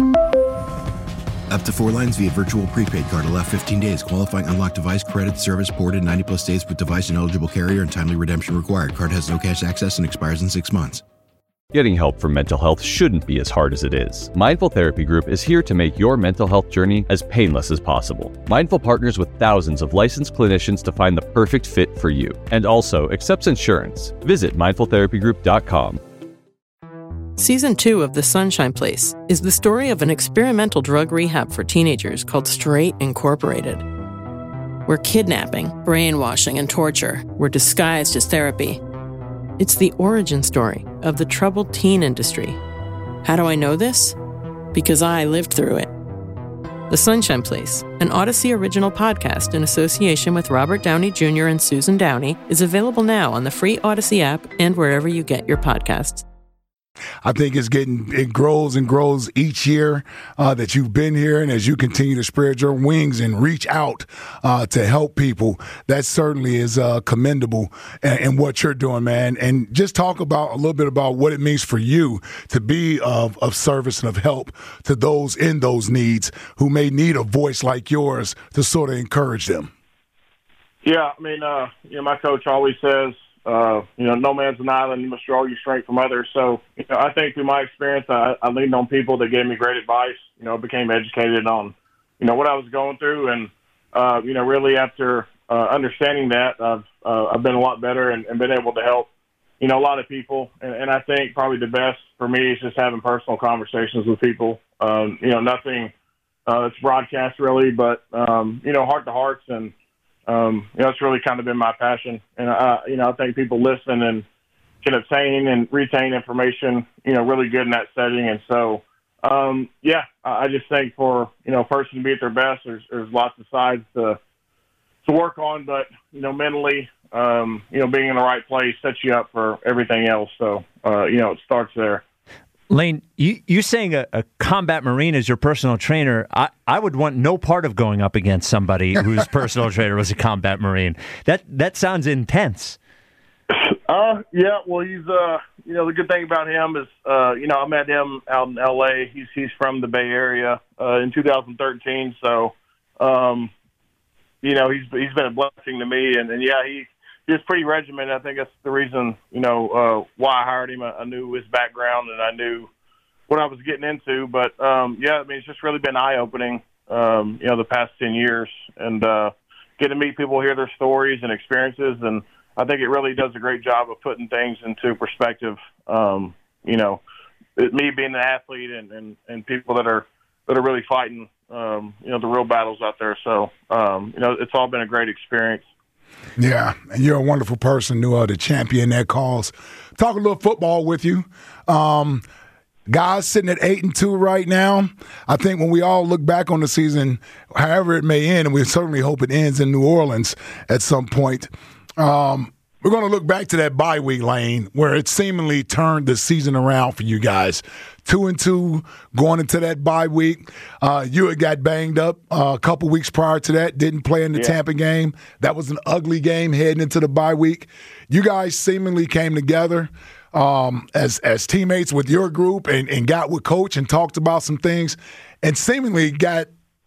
Speaker 5: Up to four lines via virtual prepaid card. Allow fifteen days. Qualifying unlocked device credit service ported ninety plus days with device and eligible carrier and timely redemption required. Card has no cash access and expires in six months.
Speaker 15: Getting help for mental health shouldn't be as hard as it is. Mindful Therapy Group is here to make your mental health journey as painless as possible. Mindful partners with thousands of licensed clinicians to find the perfect fit for you, and also accepts insurance. Visit mindful therapy group dot com.
Speaker 16: Season two of The Sunshine Place is the story of an experimental drug rehab for teenagers called Straight Incorporated, where kidnapping, brainwashing, and torture were disguised as therapy. It's the origin story of the troubled teen industry. How do I know this? Because I lived through it. The Sunshine Place, an Odyssey original podcast in association with Robert Downey Junior and Susan Downey, is available now on the free Odyssey app and wherever you get your podcasts.
Speaker 8: I think it's getting, it grows and grows each year uh, that you've been here, and as you continue to spread your wings and reach out uh, to help people, that certainly is uh, commendable in, in what you're doing, man. And just talk about a little bit about what it means for you to be of, of service and of help to those in those needs who may need a voice like yours to sort of encourage them.
Speaker 12: Yeah, I mean, uh, you know, my coach always says, uh, you know, no man's an island. You must draw your strength from others. So, you know, I think through my experience, I, I leaned on people that gave me great advice. You know, became educated on, you know, what I was going through. And, uh, you know, really after uh, understanding that, I've, uh, I've been a lot better and, and been able to help, you know, a lot of people. And, and I think probably the best for me is just having personal conversations with people. Um, you know, nothing uh, that's broadcast really, but, um, you know, heart to hearts. And, um, you know, it's really kind of been my passion. And, uh, you know, I think people listen and can obtain and retain information, you know, really good in that setting. And so, um, yeah, I just think for, you know, a person to be at their best, there's, there's lots of sides to, to work on, but, you know, mentally, um, you know, being in the right place sets you up for everything else. So, uh, you know, it starts there.
Speaker 6: Lane, you, you saying a, a combat Marine is your personal trainer. I, I would want no part of going up against somebody whose personal trainer was a combat Marine. That, that sounds intense.
Speaker 12: Uh, yeah, well, he's, uh, you know, the good thing about him is, uh, you know, I met him out in L A. He's, he's from the Bay Area, uh, in two thousand thirteen. So, um, you know, he's, he's been a blessing to me. And, and yeah, he, he was pretty regimented. I think that's the reason, you know, uh, why I hired him. I, I knew his background and I knew what I was getting into. But, um, yeah, I mean, it's just really been eye-opening, um, you know, the past ten years. And, uh, getting to meet people, hear their stories and experiences. And I think it really does a great job of putting things into perspective. Um, you know, it, me being an athlete and, and, and people that are that are really fighting, um, you know, the real battles out there. So, um, you know, it's all been a great experience.
Speaker 8: Yeah, and you're a wonderful person, Noah, to champion that cause. Talk a little football with you. Um, guys sitting at eight and two right now. I think when we all look back on the season, however it may end, and we certainly hope it ends in New Orleans at some point. Um, we're going to look back to that bye week, Lane, where it seemingly turned the season around for you guys. Two and two going into that bye week. Uh, you had got banged up uh, a couple weeks prior to that, didn't play in the yeah. Tampa game. That was an ugly game heading into the bye week. You guys seemingly came together um, as as teammates with your group and, and got with Coach and talked about some things and seemingly got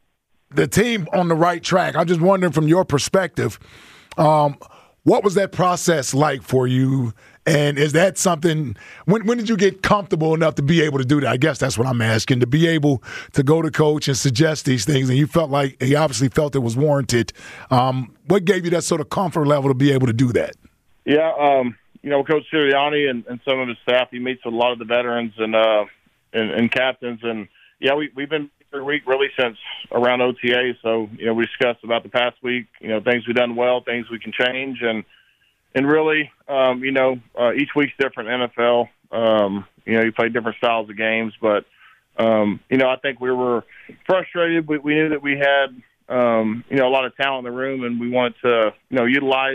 Speaker 8: the team on the right track. I'm just wondering from your perspective, um, what was that process like for you? And is that something – when when did you get comfortable enough to be able to do that? I guess that's what I'm asking, to be able to go to Coach and suggest these things, and you felt like – he obviously felt it was warranted. Um, what gave you that sort of comfort level to be able to do that?
Speaker 12: Yeah, um, you know, Coach Sirianni and, and some of his staff, he meets with a lot of the veterans and uh, and, and captains. And, yeah, we, we've been every week really since around O T A. So, you know, we discussed about the past week, you know, things we've done well, things we can change. And, and really, um, you know, uh, each week's different in N F L. Um, you know, you play different styles of games. But, um, you know, I think we were frustrated. We, we knew that we had, um, you know, a lot of talent in the room, and we wanted to, you know, utilize,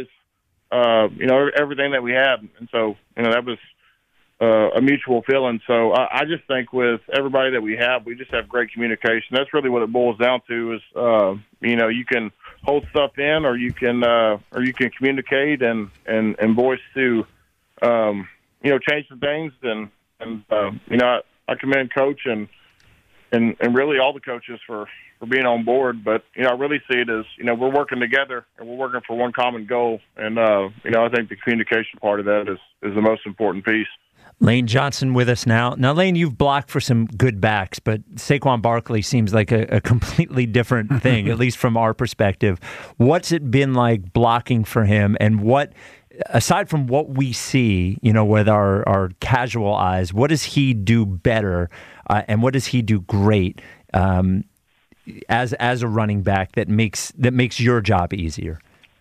Speaker 12: uh, you know, everything that we had. And so, you know, that was uh, a mutual feeling. So I, I just think with everybody that we have, we just have great communication. That's really what it boils down to is, uh, you know, you can hold stuff in or you can uh, or you can communicate and, and, and voice to, um, you know, change some things. And, and uh, you know, I, I commend Coach and, and, and really all the coaches for, for being on board. But, you know, I really see it as, you know, we're working together and we're working for one common goal. And, uh, you know, I think the communication part of that is, is the most important piece.
Speaker 6: Lane Johnson with us now. Now, Lane, you've blocked for some good backs, but Saquon Barkley seems like a, a completely different thing, at least from our perspective. What's it been like blocking for him, and what, aside from what we see, you know, with our, our casual eyes, what does he do better, uh, and what does he do great um, as as a running back that makes that makes your job easier?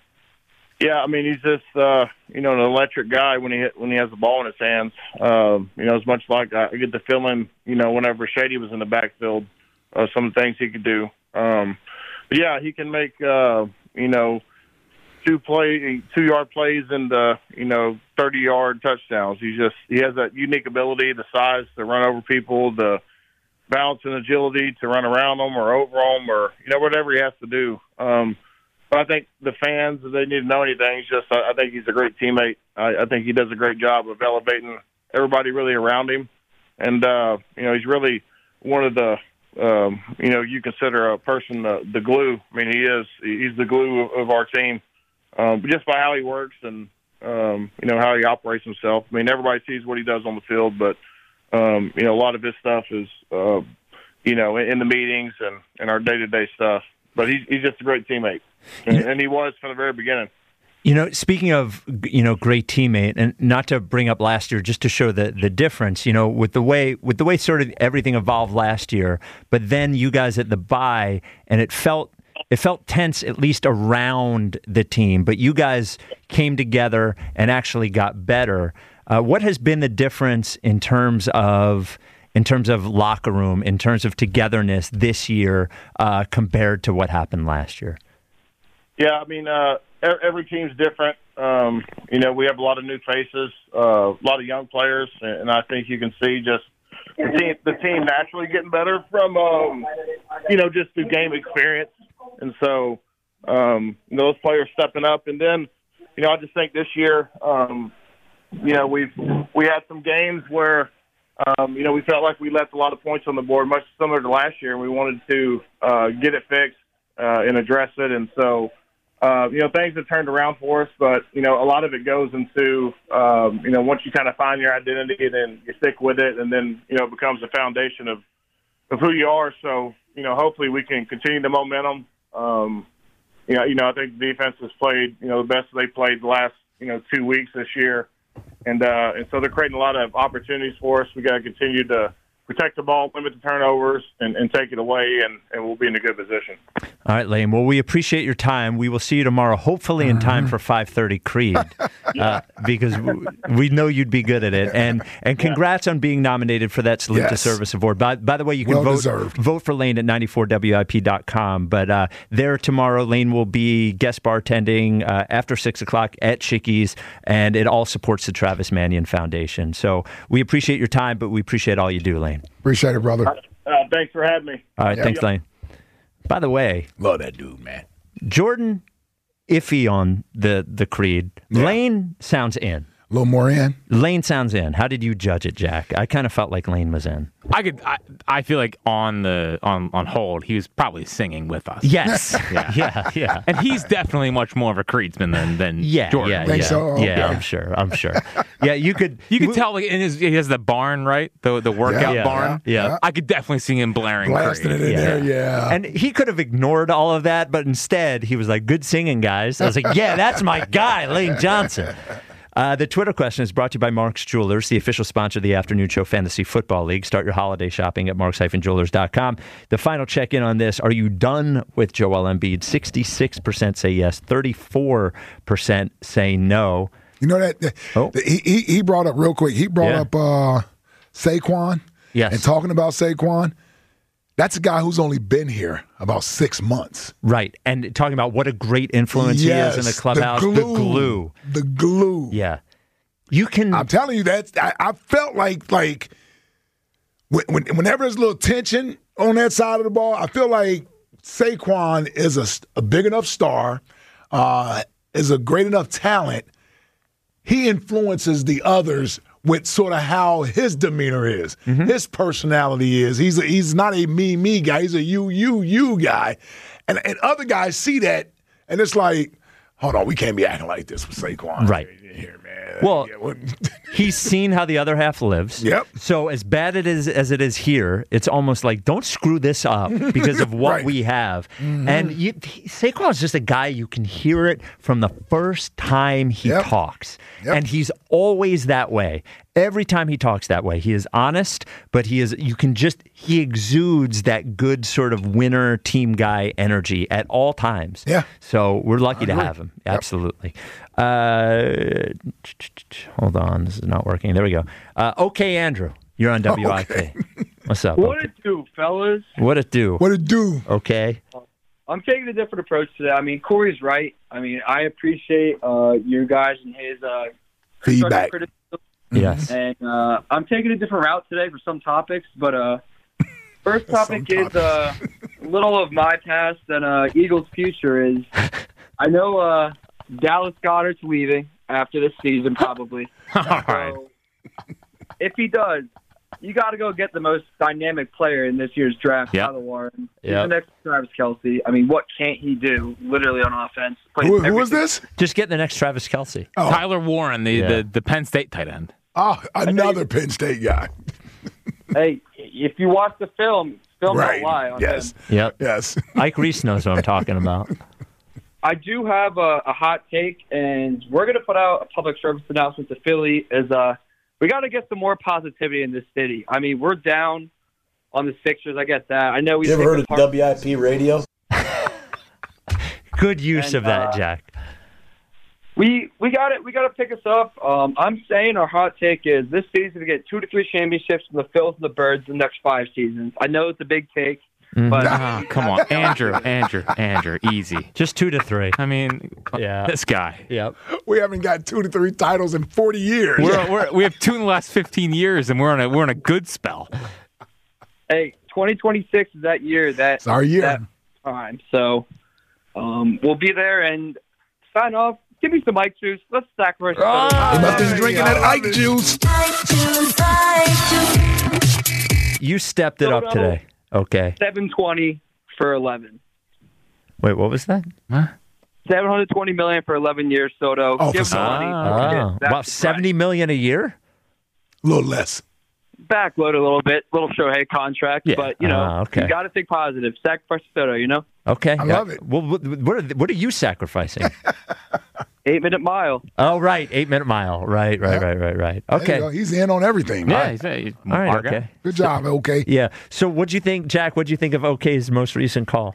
Speaker 12: Yeah, I mean, he's just, uh, you know, an electric guy when he when he has the ball in his hands. Um, you know, as much like I get the feeling, you know, whenever Shady was in the backfield, uh, some of the things he could do. Um, but yeah, he can make, uh, you know, two play, two yard plays into, you know, thirty yard touchdowns. He just he has that unique ability, the size to run over people, the balance and agility to run around them or over them, or you know, whatever he has to do. Um, But I think the fans, if they need to know anything, it's just I think he's a great teammate. I, I think he does a great job of elevating everybody really around him. And, uh, you know, he's really one of the, um, you know, you consider a person uh, the glue. I mean, he is. He's the glue of, of our team. Um, but just by how he works and, um, you know, how he operates himself. I mean, everybody sees what he does on the field, but, um, you know, a lot of his stuff is, uh, you know, in the meetings and, and our day-to-day stuff. But he's, he's just a great teammate, and, and he was from the very beginning.
Speaker 6: You know, speaking of, you know, great teammate, and not to bring up last year, just to show the the difference, you know, with the way with the way sort of everything evolved last year, but then you guys at the bye, and it felt it felt tense at least around the team, but you guys came together and actually got better. Uh, what has been the difference in terms of in terms of locker room, in terms of togetherness this year uh, compared to what happened last year?
Speaker 12: Yeah, I mean, uh, every team's different. Um, you know, we have a lot of new faces, uh, a lot of young players, and I think you can see just the team, the team naturally getting better from, um, you know, just through game experience. And so, um, those players stepping up. And then, you know, I just think this year, um, you know, we've we had some games where, um, you know, we felt like we left a lot of points on the board, much similar to last year. We wanted to uh, get it fixed uh, and address it. And so, Uh, you know, things have turned around for us, but, you know, a lot of it goes into, um, you know, once you kind of find your identity, then you stick with it, and then, you know, it becomes the foundation of, of who you are. So, you know, hopefully we can continue the momentum. Um, you know, you know, I think the defense has played, you know, the best they played the last, you know, two weeks this year. And, uh, and so they're creating a lot of opportunities for us. We got to continue to protect the ball, limit the turnovers, and, and take it away, and, and we'll be in a good position.
Speaker 6: All right, Lane. Well, we appreciate your time. We will see you tomorrow, hopefully in time for five thirty Creed, uh, because we know you'd be good at it. And and congrats on being nominated for that Salute
Speaker 8: Yes.
Speaker 6: to Service Award. By, by the way, you can
Speaker 8: Well
Speaker 6: vote
Speaker 8: deserved.
Speaker 6: vote for Lane at ninety-four W I P dot com. But uh, there tomorrow, Lane will be guest bartending uh, after six o'clock at Chickies, and it all supports the Travis Manion Foundation. So we appreciate your time, but we appreciate all you do, Lane.
Speaker 8: Appreciate it, brother.
Speaker 12: Uh, thanks for having me.
Speaker 6: All right,
Speaker 8: Yeah.
Speaker 6: thanks, Lane. By the way,
Speaker 8: Love that dude, man.
Speaker 6: Jordan iffy on the the Creed.
Speaker 8: Yeah.
Speaker 6: Lane sounds in.
Speaker 8: A little more in.
Speaker 6: Lane sounds in. How did you judge it, Jack? I kind of felt like Lane was in.
Speaker 7: I could. I, I feel like on the on on hold, he was probably singing with us.
Speaker 6: Yes.
Speaker 7: Yeah.
Speaker 6: yeah. Yeah.
Speaker 7: And he's definitely much more of a Creedsman than than
Speaker 6: Yeah.
Speaker 7: Jordan.
Speaker 6: Yeah.
Speaker 8: Think
Speaker 6: Yeah.
Speaker 8: so? Okay.
Speaker 6: Yeah. I'm sure. I'm sure. Yeah. You could.
Speaker 7: You could tell like in his he has the barn, right? The the workout
Speaker 6: Yeah.
Speaker 7: barn.
Speaker 6: Yeah. Yeah.
Speaker 7: I could definitely see him blaring
Speaker 8: Blasting
Speaker 7: Creed.
Speaker 8: it in
Speaker 6: Yeah.
Speaker 8: there, yeah.
Speaker 6: And he could have ignored all of that, but instead he was like, "Good singing, guys." I was like, "Yeah, that's my guy, Lane Johnson." Uh, the Twitter question is brought to you by Mark's Jewelers, the official sponsor of the Afternoon Show Fantasy Football League. Start your holiday shopping at marks dash jewelers dot com. The final check-in on this, are you done with Joel Embiid? sixty-six percent say yes, thirty-four percent say no.
Speaker 8: You know that, that
Speaker 6: Oh.
Speaker 8: he, he he brought up real quick. He brought
Speaker 6: Yeah.
Speaker 8: up uh, Saquon.
Speaker 6: Yes.
Speaker 8: And talking about Saquon, that's a guy who's only been here about six months.
Speaker 6: Right, and talking about what a great influence
Speaker 8: Yes,
Speaker 6: he is in the clubhouse.
Speaker 8: The glue.
Speaker 6: The glue.
Speaker 8: The glue.
Speaker 6: Yeah. You can...
Speaker 8: I'm telling you that I, I felt like like when, when, whenever there's a little tension on that side of the ball, I feel like Saquon is a, a big enough star, uh, is a great enough talent. He influences the others with sort of how his demeanor is,
Speaker 6: Mm-hmm.
Speaker 8: his personality is. He's a, he's not a me me guy. He's a you you you guy, and and other guys see that, and it's like, hold on, we can't be acting like this with Saquon.
Speaker 6: Right.
Speaker 8: Here, man.
Speaker 6: Well,
Speaker 8: Yeah, what-
Speaker 6: he's seen how the other half lives.
Speaker 8: Yep.
Speaker 6: So as bad it is as it is here, it's almost like don't screw this up because of what
Speaker 8: Right.
Speaker 6: we have. And you, he, Saquon's just a guy you can hear it from the first time he
Speaker 8: Yep.
Speaker 6: talks,
Speaker 8: Yep.
Speaker 6: and he's always that way. Every time he talks that way, he is honest, but he is. You can just he exudes that good sort of winner team guy energy at all times.
Speaker 8: Yeah.
Speaker 6: So we're lucky to
Speaker 8: agree.
Speaker 6: have him. Absolutely. Uh, hold on, this is not working. There we go. Uh, okay, Andrew, you're on W I P.
Speaker 8: Okay.
Speaker 6: What's up?
Speaker 17: What
Speaker 6: okay?
Speaker 17: it do, fellas?
Speaker 6: What it do?
Speaker 8: What it do?
Speaker 6: Okay.
Speaker 17: I'm taking a different approach today. I mean, Corey's right. I mean, I appreciate uh, you guys and his uh,
Speaker 8: Feedback.
Speaker 17: criticism.
Speaker 6: Yes.
Speaker 17: And uh, I'm taking a different route today for some topics. But uh, first topic
Speaker 8: Some
Speaker 17: is uh, a little of my past and uh, Eagles' future is. I know uh, Dallas Goedert's leaving after this season, probably.
Speaker 7: All right.
Speaker 17: So if he does, you got to go get the most dynamic player in this year's draft,
Speaker 7: Yep.
Speaker 17: Tyler Warren. He's
Speaker 6: Yep.
Speaker 17: the next Travis Kelce. I mean, what can't he do, literally, on offense? Plays
Speaker 8: Who, who was
Speaker 17: everything.
Speaker 8: this?
Speaker 6: Just get the next Travis Kelce.
Speaker 8: Oh.
Speaker 7: Tyler Warren, the,
Speaker 6: Yeah.
Speaker 7: the the Penn State tight end.
Speaker 8: Oh, another Penn State guy.
Speaker 17: Hey, if you watch the film, film
Speaker 8: Right.
Speaker 17: don't lie on
Speaker 8: Yes.
Speaker 17: him.
Speaker 6: Yep.
Speaker 8: Yes.
Speaker 6: Ike Reese knows what I'm talking about.
Speaker 17: I do have a, a hot take, and we're going to put out a public service announcement to Philly. Is uh, we got to get some more positivity in this city. I mean, we're down on the Sixers. I get that. I know we.
Speaker 18: You ever
Speaker 17: picked
Speaker 18: heard of
Speaker 17: apart-
Speaker 18: W I P radio?
Speaker 6: Good use
Speaker 17: And,
Speaker 6: of that,
Speaker 17: uh,
Speaker 6: Jack.
Speaker 17: We we got it. We got to pick us up. Um, I'm saying our hot take is this season to get two to three championships from the Phils and the Birds in the next five seasons. I know it's a big take, but
Speaker 7: Ah, come on, Andrew, Andrew, Andrew, easy.
Speaker 6: Just two to three.
Speaker 7: I mean,
Speaker 6: Yeah.
Speaker 7: this guy.
Speaker 6: Yep.
Speaker 8: We haven't got two to three titles in forty years.
Speaker 7: We're, we're, we have two in the last fifteen years, and we're on a we're on a good spell.
Speaker 17: hey, twenty twenty-six is that year. That
Speaker 8: It's our year.
Speaker 17: That time. So um, we'll be there and sign off. Give me some Ike juice. Let's sacrifice.
Speaker 8: He must have been drinking that Ike juice.
Speaker 6: You stepped it up
Speaker 17: Soto.
Speaker 6: today. Okay.
Speaker 17: seven twenty for eleven.
Speaker 6: Wait, what was that?
Speaker 7: Huh?
Speaker 17: seven hundred twenty million for eleven years, Soto.
Speaker 8: Oh,
Speaker 17: Give
Speaker 8: for
Speaker 17: him
Speaker 8: Soto.
Speaker 17: money.
Speaker 6: Oh,
Speaker 17: That's
Speaker 6: about
Speaker 17: the
Speaker 6: seventy million a year.
Speaker 8: A little less.
Speaker 17: price. Backload a little bit, little Shohei contract,
Speaker 7: Yeah.
Speaker 17: but you know,
Speaker 6: Ah, okay.
Speaker 17: you got to think positive. Sacrifice Soto, you know,
Speaker 6: Okay,
Speaker 8: I
Speaker 6: yeah.
Speaker 8: love it.
Speaker 6: Well, what what are, what are you sacrificing?
Speaker 17: eight minute mile.
Speaker 6: Oh, right, eight minute mile. Right, right, right, right, right.
Speaker 8: There you
Speaker 6: Okay.
Speaker 8: go. He's in on everything.
Speaker 7: Yeah,
Speaker 8: All right.
Speaker 7: he's, a, he's
Speaker 6: All right.
Speaker 7: our guy.
Speaker 6: Okay.
Speaker 8: Good job, okay.
Speaker 6: Yeah. So, what'd you think, Jack? What'd you think of OK's most recent call?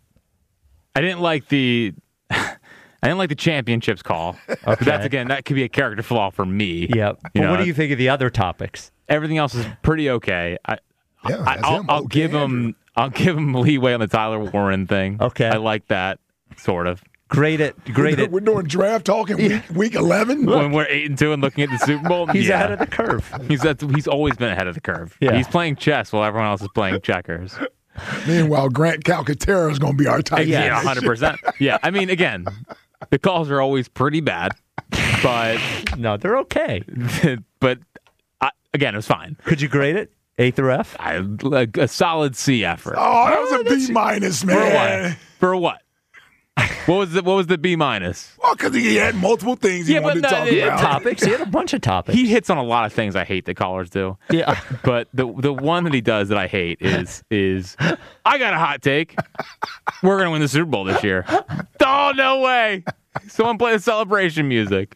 Speaker 7: I didn't like the. I didn't like the championships call.
Speaker 6: Okay.
Speaker 7: That's again, that could be a character flaw for me.
Speaker 6: Yep. But
Speaker 7: You know,
Speaker 6: what do you think of the other topics?
Speaker 7: Everything else is pretty okay. I,
Speaker 8: Yeah,
Speaker 7: I,
Speaker 8: that's
Speaker 7: I'll,
Speaker 8: him.
Speaker 7: I'll
Speaker 8: Okay,
Speaker 7: give
Speaker 8: Andrew.
Speaker 7: him. I'll give him leeway on the Tyler Warren thing.
Speaker 6: Okay.
Speaker 7: I like that sort of.
Speaker 6: Great at great
Speaker 8: We're,
Speaker 6: at.
Speaker 8: we're doing draft talk in week, week eleven.
Speaker 7: When we're eight and two and looking at the Super Bowl,
Speaker 6: He's
Speaker 7: yeah.
Speaker 6: ahead of the curve.
Speaker 7: He's at, he's always been ahead of the curve.
Speaker 6: Yeah.
Speaker 7: He's playing chess while everyone else is playing checkers.
Speaker 8: Meanwhile, Grant Calcaterra is going to be our tight
Speaker 7: Yeah,
Speaker 8: end.
Speaker 7: one hundred percent. Yeah, I mean, again, the calls are always pretty bad, but
Speaker 6: No, they're okay.
Speaker 7: but I, again, it was fine.
Speaker 6: Could you grade it? A through F?
Speaker 7: I, like a solid C effort.
Speaker 8: Oh, that was a B minus,
Speaker 7: For
Speaker 8: man.
Speaker 7: what? For what? What was the what was the B minus?
Speaker 8: Well, because he had multiple things he
Speaker 7: Yeah,
Speaker 8: wanted
Speaker 7: but
Speaker 8: to
Speaker 7: no,
Speaker 8: talk
Speaker 7: yeah,
Speaker 8: about.
Speaker 6: Topics? He had a bunch of topics.
Speaker 7: He hits on a lot of things I hate that callers do.
Speaker 6: Yeah.
Speaker 7: But the the one that he does that I hate is is I got a hot take. We're gonna win the Super Bowl this year. Oh no way! Someone play the celebration music.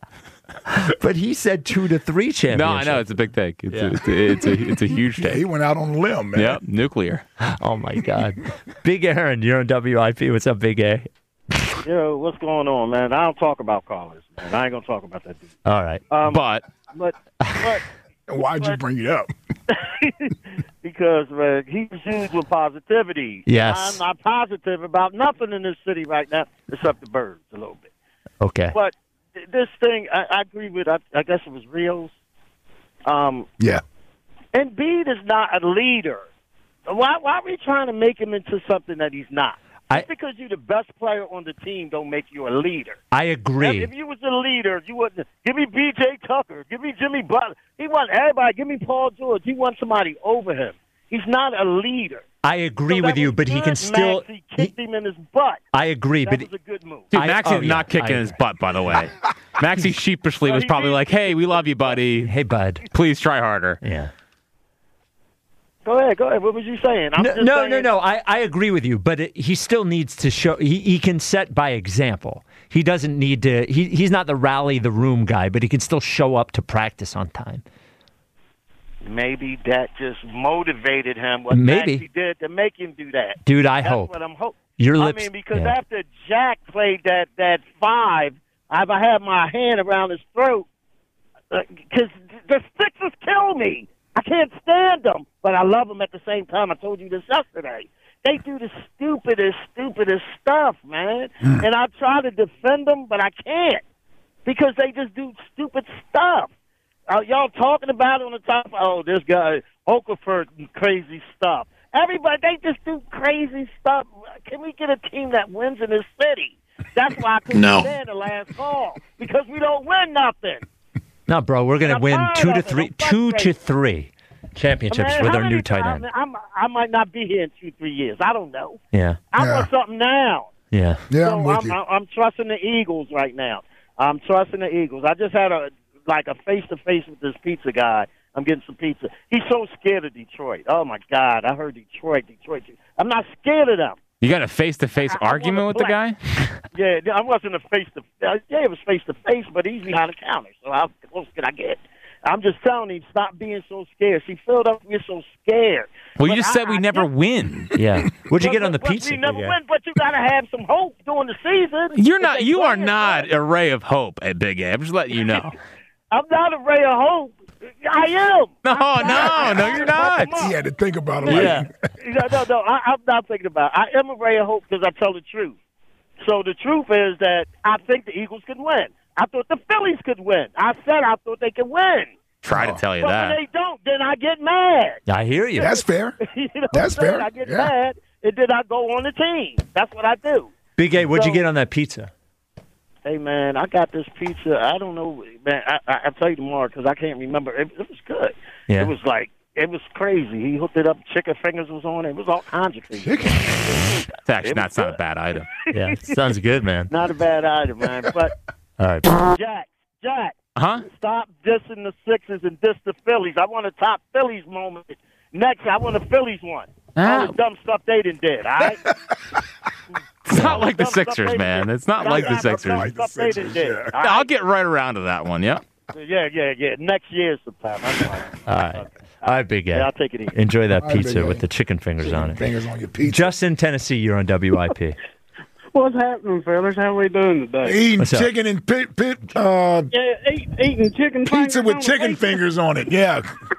Speaker 6: But he said two to three championships.
Speaker 7: No, I know it's a big take. It's,
Speaker 6: Yeah.
Speaker 7: a, it's, a, it's a it's a huge
Speaker 8: Yeah,
Speaker 7: take.
Speaker 8: he went out on a limb, man.
Speaker 7: Yep, nuclear.
Speaker 6: Oh my God. Big Aaron, you're on W I P. What's up, Big A?
Speaker 19: Yo, what's going on, man? I don't talk about callers, man. I ain't gonna talk about that dude.
Speaker 6: All right.
Speaker 19: Um,
Speaker 7: But
Speaker 19: but but
Speaker 8: Why'd you bring it up?
Speaker 19: because man, he's huge with positivity.
Speaker 6: Yes.
Speaker 19: I'm not positive about nothing in this city right now except the birds a little bit.
Speaker 6: Okay.
Speaker 19: But th- this thing, I, I agree with. I, I guess it was Rios. Um,
Speaker 8: Yeah.
Speaker 19: Embiid is not a leader. Why? Why are we trying to make him into something that he's not?
Speaker 6: I-
Speaker 19: Just because you're the best player on the team don't make you a leader.
Speaker 6: I agree.
Speaker 19: If you was a leader, you wouldn't. Give me B J Tucker. Give me Jimmy Butler. He want everybody. Give me Paul George. He wants somebody over him. He's not a leader.
Speaker 6: I agree
Speaker 19: So
Speaker 6: with
Speaker 19: that
Speaker 6: you,
Speaker 19: was
Speaker 6: but he
Speaker 19: good,
Speaker 6: can still.
Speaker 19: Max. He kicked him in his butt.
Speaker 6: I agree,
Speaker 19: That
Speaker 6: but
Speaker 19: was a good move.
Speaker 7: dude,
Speaker 6: I-
Speaker 7: Maxie
Speaker 6: oh,
Speaker 7: did not
Speaker 6: yeah,
Speaker 7: kick
Speaker 6: I
Speaker 7: in his butt, by the way. Maxie sheepishly was probably like, "Hey, we love you, buddy.
Speaker 6: hey, bud.
Speaker 7: Please try harder."
Speaker 6: Yeah.
Speaker 19: Go ahead. Go ahead. What was you saying? I'm
Speaker 6: No,
Speaker 19: just
Speaker 6: no,
Speaker 19: saying,
Speaker 6: no, no. I, I agree with you, but it, he still needs to show. He, he can set by example. He doesn't need to. He, he's not the rally the room guy, but he can still show up to practice on time.
Speaker 19: Maybe that just motivated him. What
Speaker 6: Maybe.
Speaker 19: Maxey did to make him do that.
Speaker 6: Dude, I
Speaker 19: That's
Speaker 6: hope.
Speaker 19: what I'm hoping.
Speaker 6: Your
Speaker 19: I
Speaker 6: lips.
Speaker 19: mean, because
Speaker 6: yeah.
Speaker 19: after Jack played that that five, I've had my hand around his throat because the Sixers kill me. I can't stand them, but I love them at the same time. I told you this yesterday. They do the stupidest, stupidest stuff, man. And I try to defend them, but I can't because they just do stupid stuff. Uh, y'all talking about it on the top? Oh, this guy Okafor, crazy stuff. Everybody, they just do crazy stuff. Can we get a team that wins in this city? That's why I couldn't
Speaker 18: No.
Speaker 19: stand the last call because we don't win nothing.
Speaker 6: No, bro, we're gonna
Speaker 19: I'm
Speaker 6: win
Speaker 19: tired
Speaker 6: two
Speaker 19: of
Speaker 6: to
Speaker 19: it.
Speaker 6: three.
Speaker 19: I'm
Speaker 6: Two to
Speaker 19: frustrated.
Speaker 6: three. championships
Speaker 19: I mean,
Speaker 6: with
Speaker 19: how
Speaker 6: our
Speaker 19: many
Speaker 6: new tight
Speaker 19: times-
Speaker 6: end.
Speaker 19: I'm, I might not be here in two, three years. I don't know.
Speaker 6: Yeah.
Speaker 19: I
Speaker 8: Yeah.
Speaker 19: want something now.
Speaker 6: Yeah.
Speaker 8: Yeah,
Speaker 19: so
Speaker 8: I'm with
Speaker 19: I'm,
Speaker 8: you.
Speaker 19: I'm, I'm trusting the Eagles right now. I'm trusting the Eagles. I just had a like a face to face with this pizza guy. I'm getting some pizza. He's so scared of Detroit. Oh my God! I heard Detroit, Detroit. I'm not scared of them.
Speaker 7: You got a face-to-face
Speaker 19: I- I
Speaker 7: argument
Speaker 19: wanna
Speaker 7: with the
Speaker 19: play.
Speaker 7: guy?
Speaker 19: Yeah, I wasn't a face to. Uh, yeah, it was face to face, but he's behind the counter. So how close can I get? I'm just telling him, stop being so scared. See, Philadelphia's so scared.
Speaker 7: Well, you
Speaker 19: But
Speaker 7: just
Speaker 19: I-
Speaker 7: said we
Speaker 19: I
Speaker 7: never
Speaker 19: get-
Speaker 7: win.
Speaker 6: Yeah. What'd you
Speaker 19: But-
Speaker 6: get on the
Speaker 19: but
Speaker 6: pizza?
Speaker 19: We never
Speaker 6: big guy?
Speaker 19: win, but you gotta have some hope during the season.
Speaker 7: You're
Speaker 19: If
Speaker 7: not.
Speaker 19: they
Speaker 7: You are
Speaker 19: play,
Speaker 7: not a ray of hope at Big A. I'm just letting you know.
Speaker 19: I'm not a ray of hope. I am.
Speaker 7: No, no, no, you're not.
Speaker 8: He had to think about it.
Speaker 6: Yeah.
Speaker 19: No, no, no. I, I'm not thinking about it. I am a ray of hope because I tell the truth. So the truth is that I think the Eagles could win. I thought the Phillies could win. I said I thought they could win.
Speaker 7: Try to tell you
Speaker 19: But
Speaker 7: that.
Speaker 19: when they don't, then I get mad.
Speaker 6: I hear you.
Speaker 8: That's fair.
Speaker 19: You know what
Speaker 8: That's
Speaker 19: I'm saying?
Speaker 8: fair.
Speaker 19: I get
Speaker 8: Yeah.
Speaker 19: mad, and then I go on the team. That's what I do.
Speaker 6: Big A, what'd you
Speaker 19: So-
Speaker 6: get on that pizza?
Speaker 19: Hey, man, I got this pizza. I don't know, man. I, I, I'll tell you tomorrow because I can't remember. It, it was good.
Speaker 6: Yeah.
Speaker 19: It was like, it was crazy. He hooked it up. Chicken fingers was on it. It was all kinds of crazy.
Speaker 8: Chicken
Speaker 7: It's actually
Speaker 19: It
Speaker 7: not,
Speaker 19: was
Speaker 7: it's not a
Speaker 19: good.
Speaker 7: bad item.
Speaker 6: Yeah, sounds good, man.
Speaker 19: Not a bad item, man. But,
Speaker 6: All right.
Speaker 19: Jack, Jack,
Speaker 7: Huh?
Speaker 19: stop dissing the Sixers and diss the Phillies. I want a top Phillies moment. Next, I want a Phillies one.
Speaker 7: Ah.
Speaker 19: All the dumb stuff they done did, all right?
Speaker 7: It's not like the
Speaker 19: Dumb stuff
Speaker 7: Sixers,
Speaker 19: they
Speaker 7: man.
Speaker 19: did.
Speaker 7: It's not
Speaker 19: Dumb
Speaker 7: like the
Speaker 19: stuff
Speaker 7: Sixers.
Speaker 19: stuff they done did, all right?
Speaker 7: I'll get right around to that one. Yeah.
Speaker 19: Yeah, yeah, yeah. Next year sometime. I'm fine.
Speaker 6: All right. All right, Big A.
Speaker 19: Yeah, I'll take it easy.
Speaker 6: Enjoy that
Speaker 8: All right,
Speaker 6: pizza
Speaker 8: Big A.
Speaker 6: with the chicken fingers on it.
Speaker 8: Fingers on your pizza.
Speaker 6: Justin, Tennessee, you're on W I P.
Speaker 18: What's happening, fellas? How we doing today?
Speaker 8: Eating
Speaker 6: What's up?
Speaker 8: chicken and pit, pit, uh,
Speaker 18: Yeah, eat, eating chicken
Speaker 8: pizza
Speaker 18: fingers
Speaker 8: with
Speaker 18: on the
Speaker 8: chicken
Speaker 18: pizza.
Speaker 8: fingers on it. Yeah.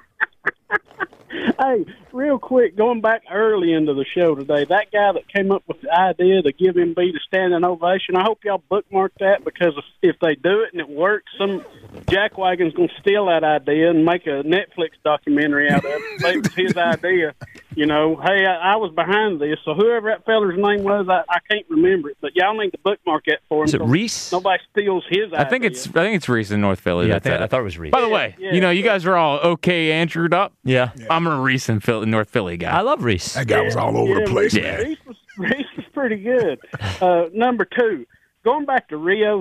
Speaker 18: Hey, real quick, going back early into the show today, that guy that came up with the idea to give M B the standing ovation, I hope y'all bookmark that because if, if they do it and it works, some jackwagon's going to steal that idea and make a Netflix documentary out of it. Say it was his idea. You know, hey, I, I was behind this, so whoever that feller's name was, I, I can't remember it, but y'all need to bookmark that for him.
Speaker 6: Is it
Speaker 18: so
Speaker 6: Reese?
Speaker 18: Nobody steals his idea.
Speaker 7: I think it's. I think it's Reese in North Philly.
Speaker 6: Yeah, I,
Speaker 7: that
Speaker 6: think,
Speaker 7: said
Speaker 6: I
Speaker 7: it.
Speaker 6: thought it was Reese.
Speaker 7: By the way,
Speaker 18: Yeah,
Speaker 7: you know, you
Speaker 18: yeah.
Speaker 7: guys are all okay, Andrewed up.
Speaker 6: Yeah.
Speaker 7: I'm a Reese in Philly, North Philly guy.
Speaker 6: I love Reese.
Speaker 8: That guy was all over
Speaker 18: Yeah,
Speaker 8: the place,
Speaker 18: Reese,
Speaker 8: man.
Speaker 18: Reese was, Reese was pretty good. Uh, number two, going back to Rios,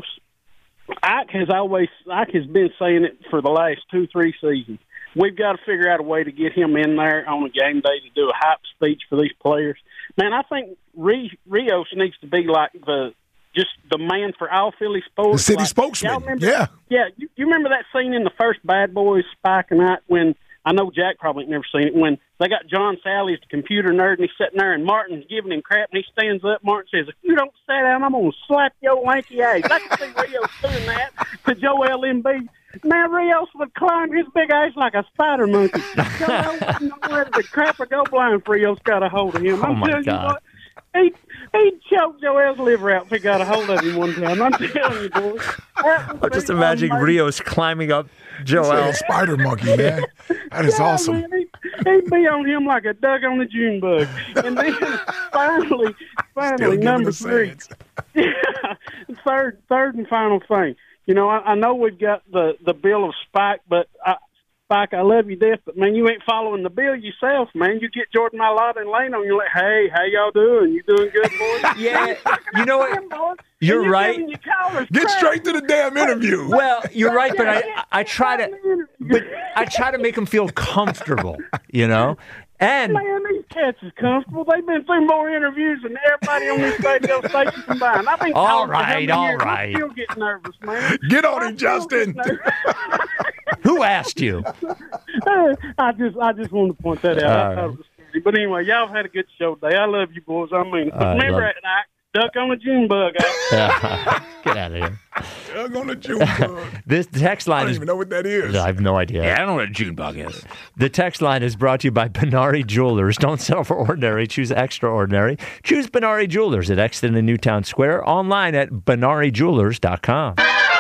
Speaker 18: Ike has always Ike has been saying it for the last two, three seasons. We've got to figure out a way to get him in there on a game day to do a hype speech for these players. Man, I think Re- Rios needs to be like the just the man for all Philly sports.
Speaker 8: The city
Speaker 18: Like,
Speaker 8: spokesman.
Speaker 18: y'all remember-
Speaker 8: Yeah.
Speaker 18: Yeah, you, you remember that scene in the first Bad Boys, Spike and Ike, when I know Jack probably never seen it, when they got John Sally as the computer nerd and he's sitting there and Martin's giving him crap and he stands up. Martin says, if you don't sit down, I'm going to slap your lanky ass. I can see Rios doing that to Joel Embiid. Man, Rios would climb his big ass like a spider monkey. Joel wouldn't know whether the crap or go blind if Rios got a hold of him.
Speaker 6: Oh,
Speaker 18: I'm
Speaker 6: my
Speaker 18: telling
Speaker 6: God.
Speaker 18: you what. He he choked Joel's liver out if he got a hold of him one time. I'm telling you, boys. That
Speaker 6: I'm
Speaker 18: would
Speaker 6: just
Speaker 18: be
Speaker 6: imagining
Speaker 18: amazing.
Speaker 6: Rios climbing up
Speaker 8: It's
Speaker 6: Joel.
Speaker 8: like a spider monkey, man. That is
Speaker 18: Yeah,
Speaker 8: awesome.
Speaker 18: man, he, he'd be on him like a duck on a June bug. And then finally, finally,
Speaker 8: Still giving
Speaker 18: number
Speaker 8: us
Speaker 18: three.
Speaker 8: sense.
Speaker 18: Yeah, third, third and final thing. You know, I, I know we've got the, the bill of Spike, but I, Spike, I love you death, but man, you ain't following the bill yourself, man. You get Jordan Mailata and Lane on, you're like, hey, how y'all doing? You doing good, boys?
Speaker 6: Yeah, you know what?
Speaker 18: Boys.
Speaker 6: You're
Speaker 18: And
Speaker 6: right.
Speaker 18: giving your callers
Speaker 8: Get
Speaker 18: crap.
Speaker 8: straight to the damn interview.
Speaker 6: Well, you're right, but I, I try to, but I try to make them feel comfortable, you know. And
Speaker 18: Man, these cats is comfortable. They've been through more interviews than everybody on this radio station combined. I've been
Speaker 6: All
Speaker 18: calling for how
Speaker 6: right,
Speaker 18: many
Speaker 6: all
Speaker 18: years?
Speaker 6: right.
Speaker 18: I'm still getting nervous, man.
Speaker 8: Get on
Speaker 18: I'm
Speaker 8: it,
Speaker 18: still
Speaker 8: Justin.
Speaker 18: getting nervous.
Speaker 6: who asked you?
Speaker 18: I just, I just wanted to point that out.
Speaker 6: All
Speaker 18: I thought
Speaker 6: right.
Speaker 18: it was funny. But anyway, y'all have had a good show today. I love you, boys. I mean, but
Speaker 6: I
Speaker 18: remember
Speaker 6: love-
Speaker 18: that night, duck on a June bug. eh?
Speaker 6: Get out of here.
Speaker 8: Doug on the June bug.
Speaker 6: This text
Speaker 8: I
Speaker 6: line
Speaker 8: don't
Speaker 6: is.
Speaker 8: even know what that is.
Speaker 6: I have no idea.
Speaker 7: Yeah, I don't know what a June bug is.
Speaker 6: The text line is brought to you by Benari Jewelers. Don't settle for ordinary. Choose extraordinary. Choose Benari Jewelers at Exton and Newtown Square. Online at benari jewelers dot com.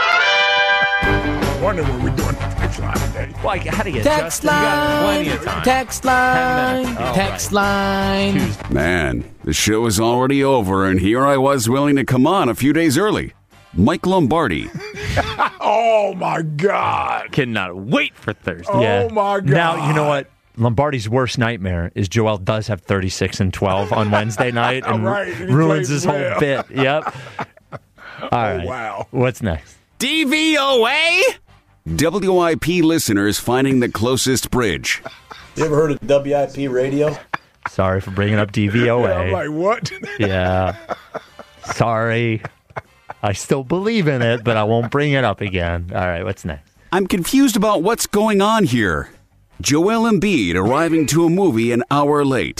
Speaker 8: I wonder what we're doing next line today.
Speaker 6: Well, I had to get
Speaker 20: Text
Speaker 6: Justin. You got
Speaker 20: line,
Speaker 6: plenty of time.
Speaker 20: text line,
Speaker 6: Ten minutes. All
Speaker 20: text
Speaker 6: right.
Speaker 20: line.
Speaker 6: Tuesday.
Speaker 2: Man, the show is already over, and here I was willing to come on a few days early. Mike Lombardi.
Speaker 8: Oh, my God.
Speaker 7: Cannot wait for Thursday.
Speaker 8: Oh,
Speaker 6: Yeah.
Speaker 8: my God.
Speaker 6: Now, you know what? Lombardi's worst nightmare is Joel does have thirty-six and twelve on Wednesday night and
Speaker 8: right, and
Speaker 6: ruins his
Speaker 8: well.
Speaker 6: whole bit. Yep. All right.
Speaker 8: Oh, wow.
Speaker 6: What's next?
Speaker 20: D V O A? W I P listeners finding the closest bridge.
Speaker 21: You ever heard of W I P radio?
Speaker 6: Sorry for bringing up D V O A.
Speaker 8: Yeah, I'm like, what?
Speaker 6: Yeah. Sorry. I still believe in it, but I won't bring it up again. All right, what's next?
Speaker 20: I'm confused about what's going on here. Joel Embiid arriving to a movie an hour late.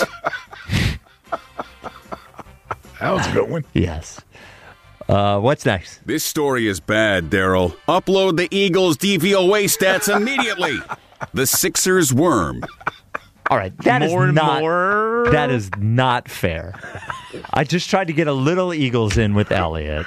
Speaker 8: That was a good one.
Speaker 6: Yes. Uh, what's next?
Speaker 20: This story is bad, Daryl. Upload the Eagles' D V O A stats immediately. The Sixers worm.
Speaker 6: All right, that is
Speaker 7: More and
Speaker 6: not
Speaker 7: more.
Speaker 6: that is not fair. I just tried to get a little Eagles in with Elliot.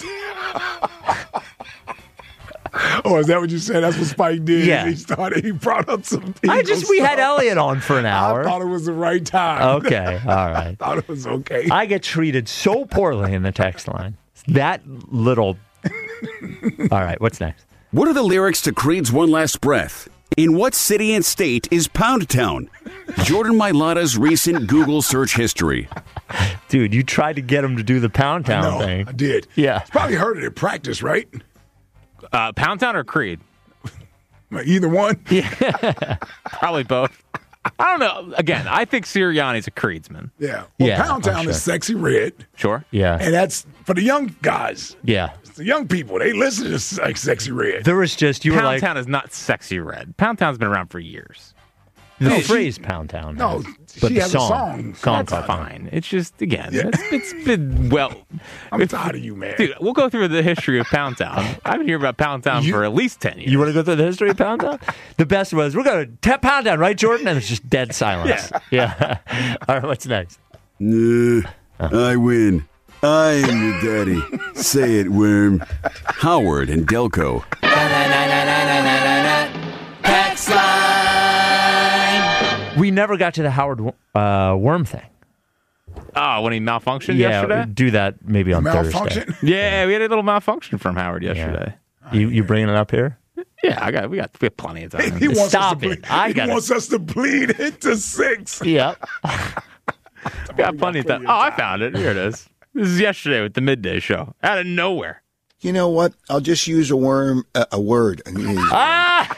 Speaker 8: Oh, is that what you said? That's what Spike did.
Speaker 6: Yeah.
Speaker 8: He started. He brought up some.
Speaker 6: I just we
Speaker 8: stuff.
Speaker 6: had Elliot on for an hour.
Speaker 8: I thought it was the right time.
Speaker 6: Okay, all right.
Speaker 8: I thought it was okay.
Speaker 6: I get treated so poorly in the text line. That little. All right, what's next?
Speaker 20: What are the lyrics to Creed's One Last Breath? In what city and state is Pound Town? Jordan Mailata's recent Google search history.
Speaker 6: Dude, you tried to get him to do the Pound Town
Speaker 8: no,
Speaker 6: thing.
Speaker 8: I did.
Speaker 6: Yeah.
Speaker 8: He's probably heard it in practice, right?
Speaker 7: Uh, Pound Town or Creed?
Speaker 8: Either one.
Speaker 7: Yeah. Probably both. I don't know. Again, I think Sirianni's a Creedsman.
Speaker 8: Yeah. Well,
Speaker 6: Yeah,
Speaker 8: Pound Town
Speaker 6: I'm
Speaker 8: is
Speaker 6: sure.
Speaker 8: Sexy Red.
Speaker 7: Sure.
Speaker 6: Yeah.
Speaker 8: And that's for the young guys.
Speaker 6: Yeah.
Speaker 8: The young people, they listen to like Sexy Red.
Speaker 6: There was just, you were
Speaker 7: Pound
Speaker 6: like,
Speaker 7: Town is not Sexy Red. Pound Town's been around for years.
Speaker 6: the
Speaker 8: No,
Speaker 6: phrase
Speaker 8: she-
Speaker 6: Pound Town.
Speaker 8: No,
Speaker 6: has, but
Speaker 8: she
Speaker 6: the
Speaker 8: has
Speaker 6: song,
Speaker 8: a song.
Speaker 6: song
Speaker 7: That's
Speaker 6: called Pound.
Speaker 7: fine. It's just, again,
Speaker 8: Yeah.
Speaker 7: it's, it's been, well.
Speaker 8: I'm
Speaker 7: if-
Speaker 8: tired of you, man.
Speaker 7: Dude, we'll go through the history of Pound Town. I've been hearing about Pound Town
Speaker 6: You-
Speaker 7: for at least ten years.
Speaker 6: You want to go through the history of Pound Town? The best was, we're going to tap Pound Town, right, Jordan? And it's just dead silence. Yeah. All right, what's next?
Speaker 20: Nah, I win. I am your daddy. Say it, worm. Howard and Delco.
Speaker 6: We never got to the Howard uh, Worm thing.
Speaker 7: Oh, when he malfunctioned
Speaker 6: yeah,
Speaker 7: yesterday?
Speaker 6: do that maybe on
Speaker 8: Malfunction?
Speaker 6: Thursday.
Speaker 7: Yeah, we had a little malfunction from Howard yesterday.
Speaker 6: You you bringing it up here?
Speaker 7: Yeah, I got we got we have plenty of time.
Speaker 8: He wants
Speaker 6: Stop
Speaker 8: us to
Speaker 6: it.
Speaker 8: bleed.
Speaker 6: I
Speaker 8: he
Speaker 6: got it.
Speaker 8: wants us to bleed into six.
Speaker 6: Yep.
Speaker 7: We got plenty of time. Oh, I found it. Here it is. This is yesterday with the midday show. Out of nowhere.
Speaker 22: You know what? I'll just use a worm, uh, a word.
Speaker 6: Ah!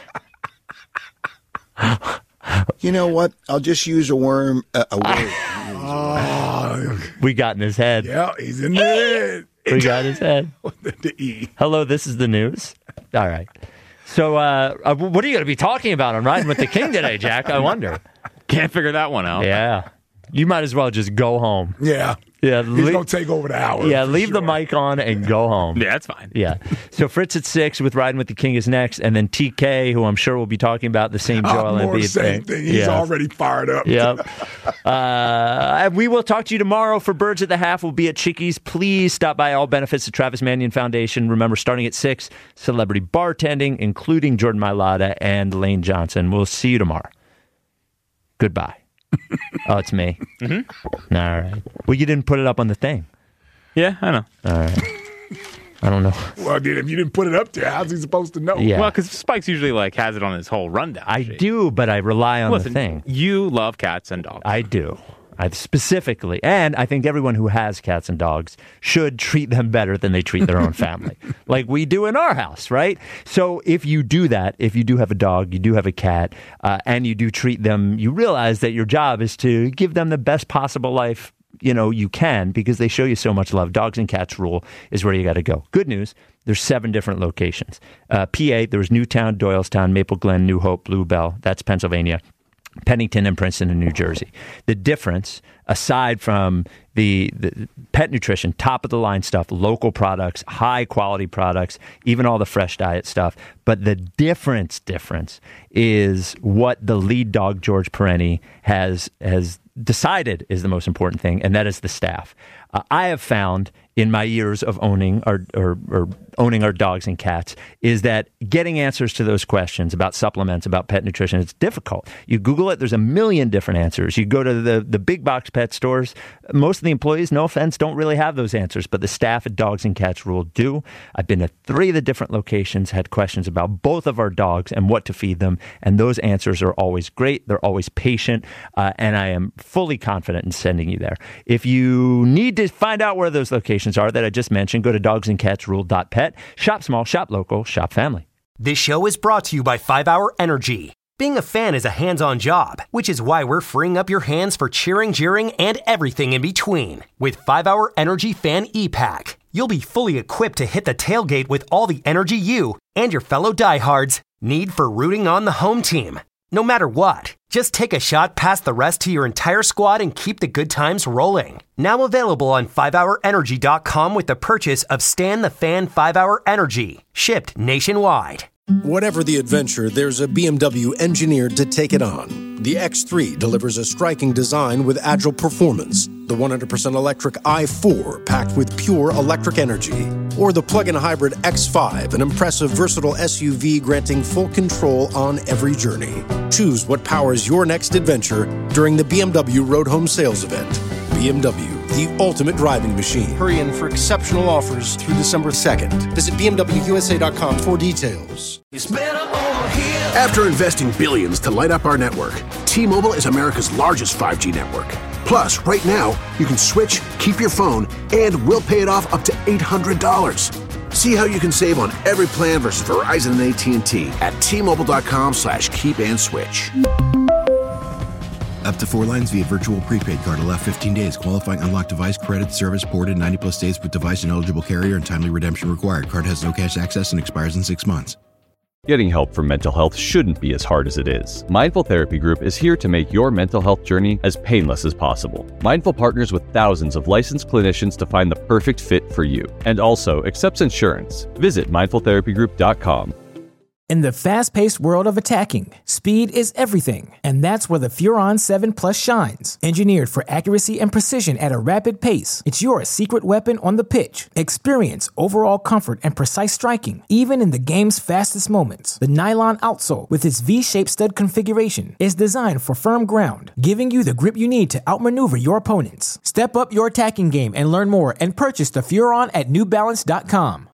Speaker 22: You know what? I'll just use a worm, uh, a word.
Speaker 8: Oh,
Speaker 6: We got in his head.
Speaker 8: yeah, he's in there.
Speaker 6: We got his head.
Speaker 8: The E.
Speaker 6: Hello, this is the news. All right. So, uh, uh, what are you going to be talking about on Riding with the King today, Jack? I wonder.
Speaker 7: Can't figure that one out.
Speaker 6: Yeah. You might as well just go home.
Speaker 8: Yeah.
Speaker 6: Yeah.
Speaker 8: He's
Speaker 6: le-
Speaker 8: going to take over the hour.
Speaker 6: yeah,
Speaker 8: for
Speaker 6: leave the
Speaker 8: sure.
Speaker 6: mic on and go home.
Speaker 7: Yeah, that's fine.
Speaker 6: Yeah. So Fritz at six with Riding with the King is next, and then T K, who I'm sure will be talking about the same Joel
Speaker 8: More
Speaker 6: Embiid
Speaker 8: the same
Speaker 6: thing.
Speaker 8: thing. He's
Speaker 6: Yes.
Speaker 8: already fired up.
Speaker 6: Yep. Uh, and we will talk to you tomorrow for Birds at the Half. We'll be at Chickies. Please stop by. All benefits to Travis Manion Foundation. Remember, starting at six, celebrity bartending, including Jordan Mailata and Lane Johnson. We'll see you tomorrow. Goodbye. Oh, it's me. Mm-hmm. All right. Well, you didn't put it up on the thing.
Speaker 7: Yeah, I know.
Speaker 6: All right. I don't know.
Speaker 8: Well, dude, if you didn't put it up there, how's he supposed to know?
Speaker 6: Yeah.
Speaker 7: Well, because Spike's usually like has it on his whole rundown.
Speaker 6: I
Speaker 7: sheet.
Speaker 6: do, but I rely on
Speaker 7: Listen,
Speaker 6: the thing.
Speaker 7: you love cats and dogs.
Speaker 6: I do. I specifically, and I think everyone who has cats and dogs should treat them better than they treat their own family, like we do in our house, right? So if you do that, if you do have a dog, you do have a cat, uh, and you do treat them, you realize that your job is to give them the best possible life, you know, you can, because they show you so much love. Dogs and Cats Rule is where you got to go. Good news. There's seven different locations. Uh, P A, there's Newtown, Doylestown, Maple Glen, New Hope, Bluebell. That's Pennsylvania. Pennington and Princeton in New Jersey. The difference, aside from the, the pet nutrition, top of the line stuff, local products, high quality products, even all the fresh diet stuff, but the difference difference is what the lead dog, George Perenni, has has decided is the most important thing, and that is the staff. Uh, I have found in my years of owning our or, or owning our dogs and cats is that getting answers to those questions about supplements, about pet nutrition, it's difficult. You Google it, there's a million different answers. You go to the, the big box pet stores, most of the employees, no offense, don't really have those answers, but the staff at Dogs and Cats Rule do. I've been to three of the different locations, had questions about both of our dogs and what to feed them, and those answers are always great. They're always patient, uh, and I am fully confident in sending you there. If you need to find out where those locations are that I just mentioned, go to dogs and cats rule dot pet. Shop small, shop local, shop family.
Speaker 13: This show is brought to you by five hour Energy. Being a fan is a hands-on job, which is why we're freeing up your hands for cheering, jeering, and everything in between. With five hour Energy Fan E-Pack, you'll be fully equipped to hit the tailgate with all the energy you and your fellow diehards need for rooting on the home team. No matter what, just take a shot past the rest to your entire squad and keep the good times rolling. Now available on five hour energy dot com with the purchase of Stan the Fan five hour Energy, shipped nationwide.
Speaker 1: Whatever the adventure, there's a B M W engineered to take it on. The X three delivers a striking design with agile performance. The one hundred percent electric i four packed with pure electric energy. Or the plug-in hybrid X five, an impressive versatile S U V granting full control on every journey. Choose what powers your next adventure during the B M W Road Home Sales Event. B M W, the ultimate driving machine.
Speaker 14: Hurry in for exceptional offers through December second. Visit B M W U S A dot com for details.
Speaker 3: It's better over here.
Speaker 4: After investing billions to light up our network, T-Mobile is America's largest five G network. Plus, right now, you can switch, keep your phone, and we'll pay it off up to eight hundred dollars. See how you can save on every plan versus Verizon and A T and T at T Mobile dot com slash keep and switch.
Speaker 5: Up to four lines via virtual prepaid card. Allow fifteen days. Qualifying unlocked device credit service ported ninety plus days with device and eligible carrier and timely redemption required. Card has no cash access and expires in six months.
Speaker 15: Getting help for mental health shouldn't be as hard as it is. Mindful Therapy Group is here to make your mental health journey as painless as possible. Mindful partners with thousands of licensed clinicians to find the perfect fit for you, and also accepts insurance. Visit mindful therapy group dot com.
Speaker 10: In the fast-paced world of attacking, speed is everything, and that's where the Furon seven Plus shines. Engineered for accuracy and precision at a rapid pace, it's your secret weapon on the pitch. Experience overall comfort and precise striking, even in the game's fastest moments. The nylon outsole, with its V-shaped stud configuration, is designed for firm ground, giving you the grip you need to outmaneuver your opponents. Step up your attacking game and learn more and purchase the Furon at new balance dot com.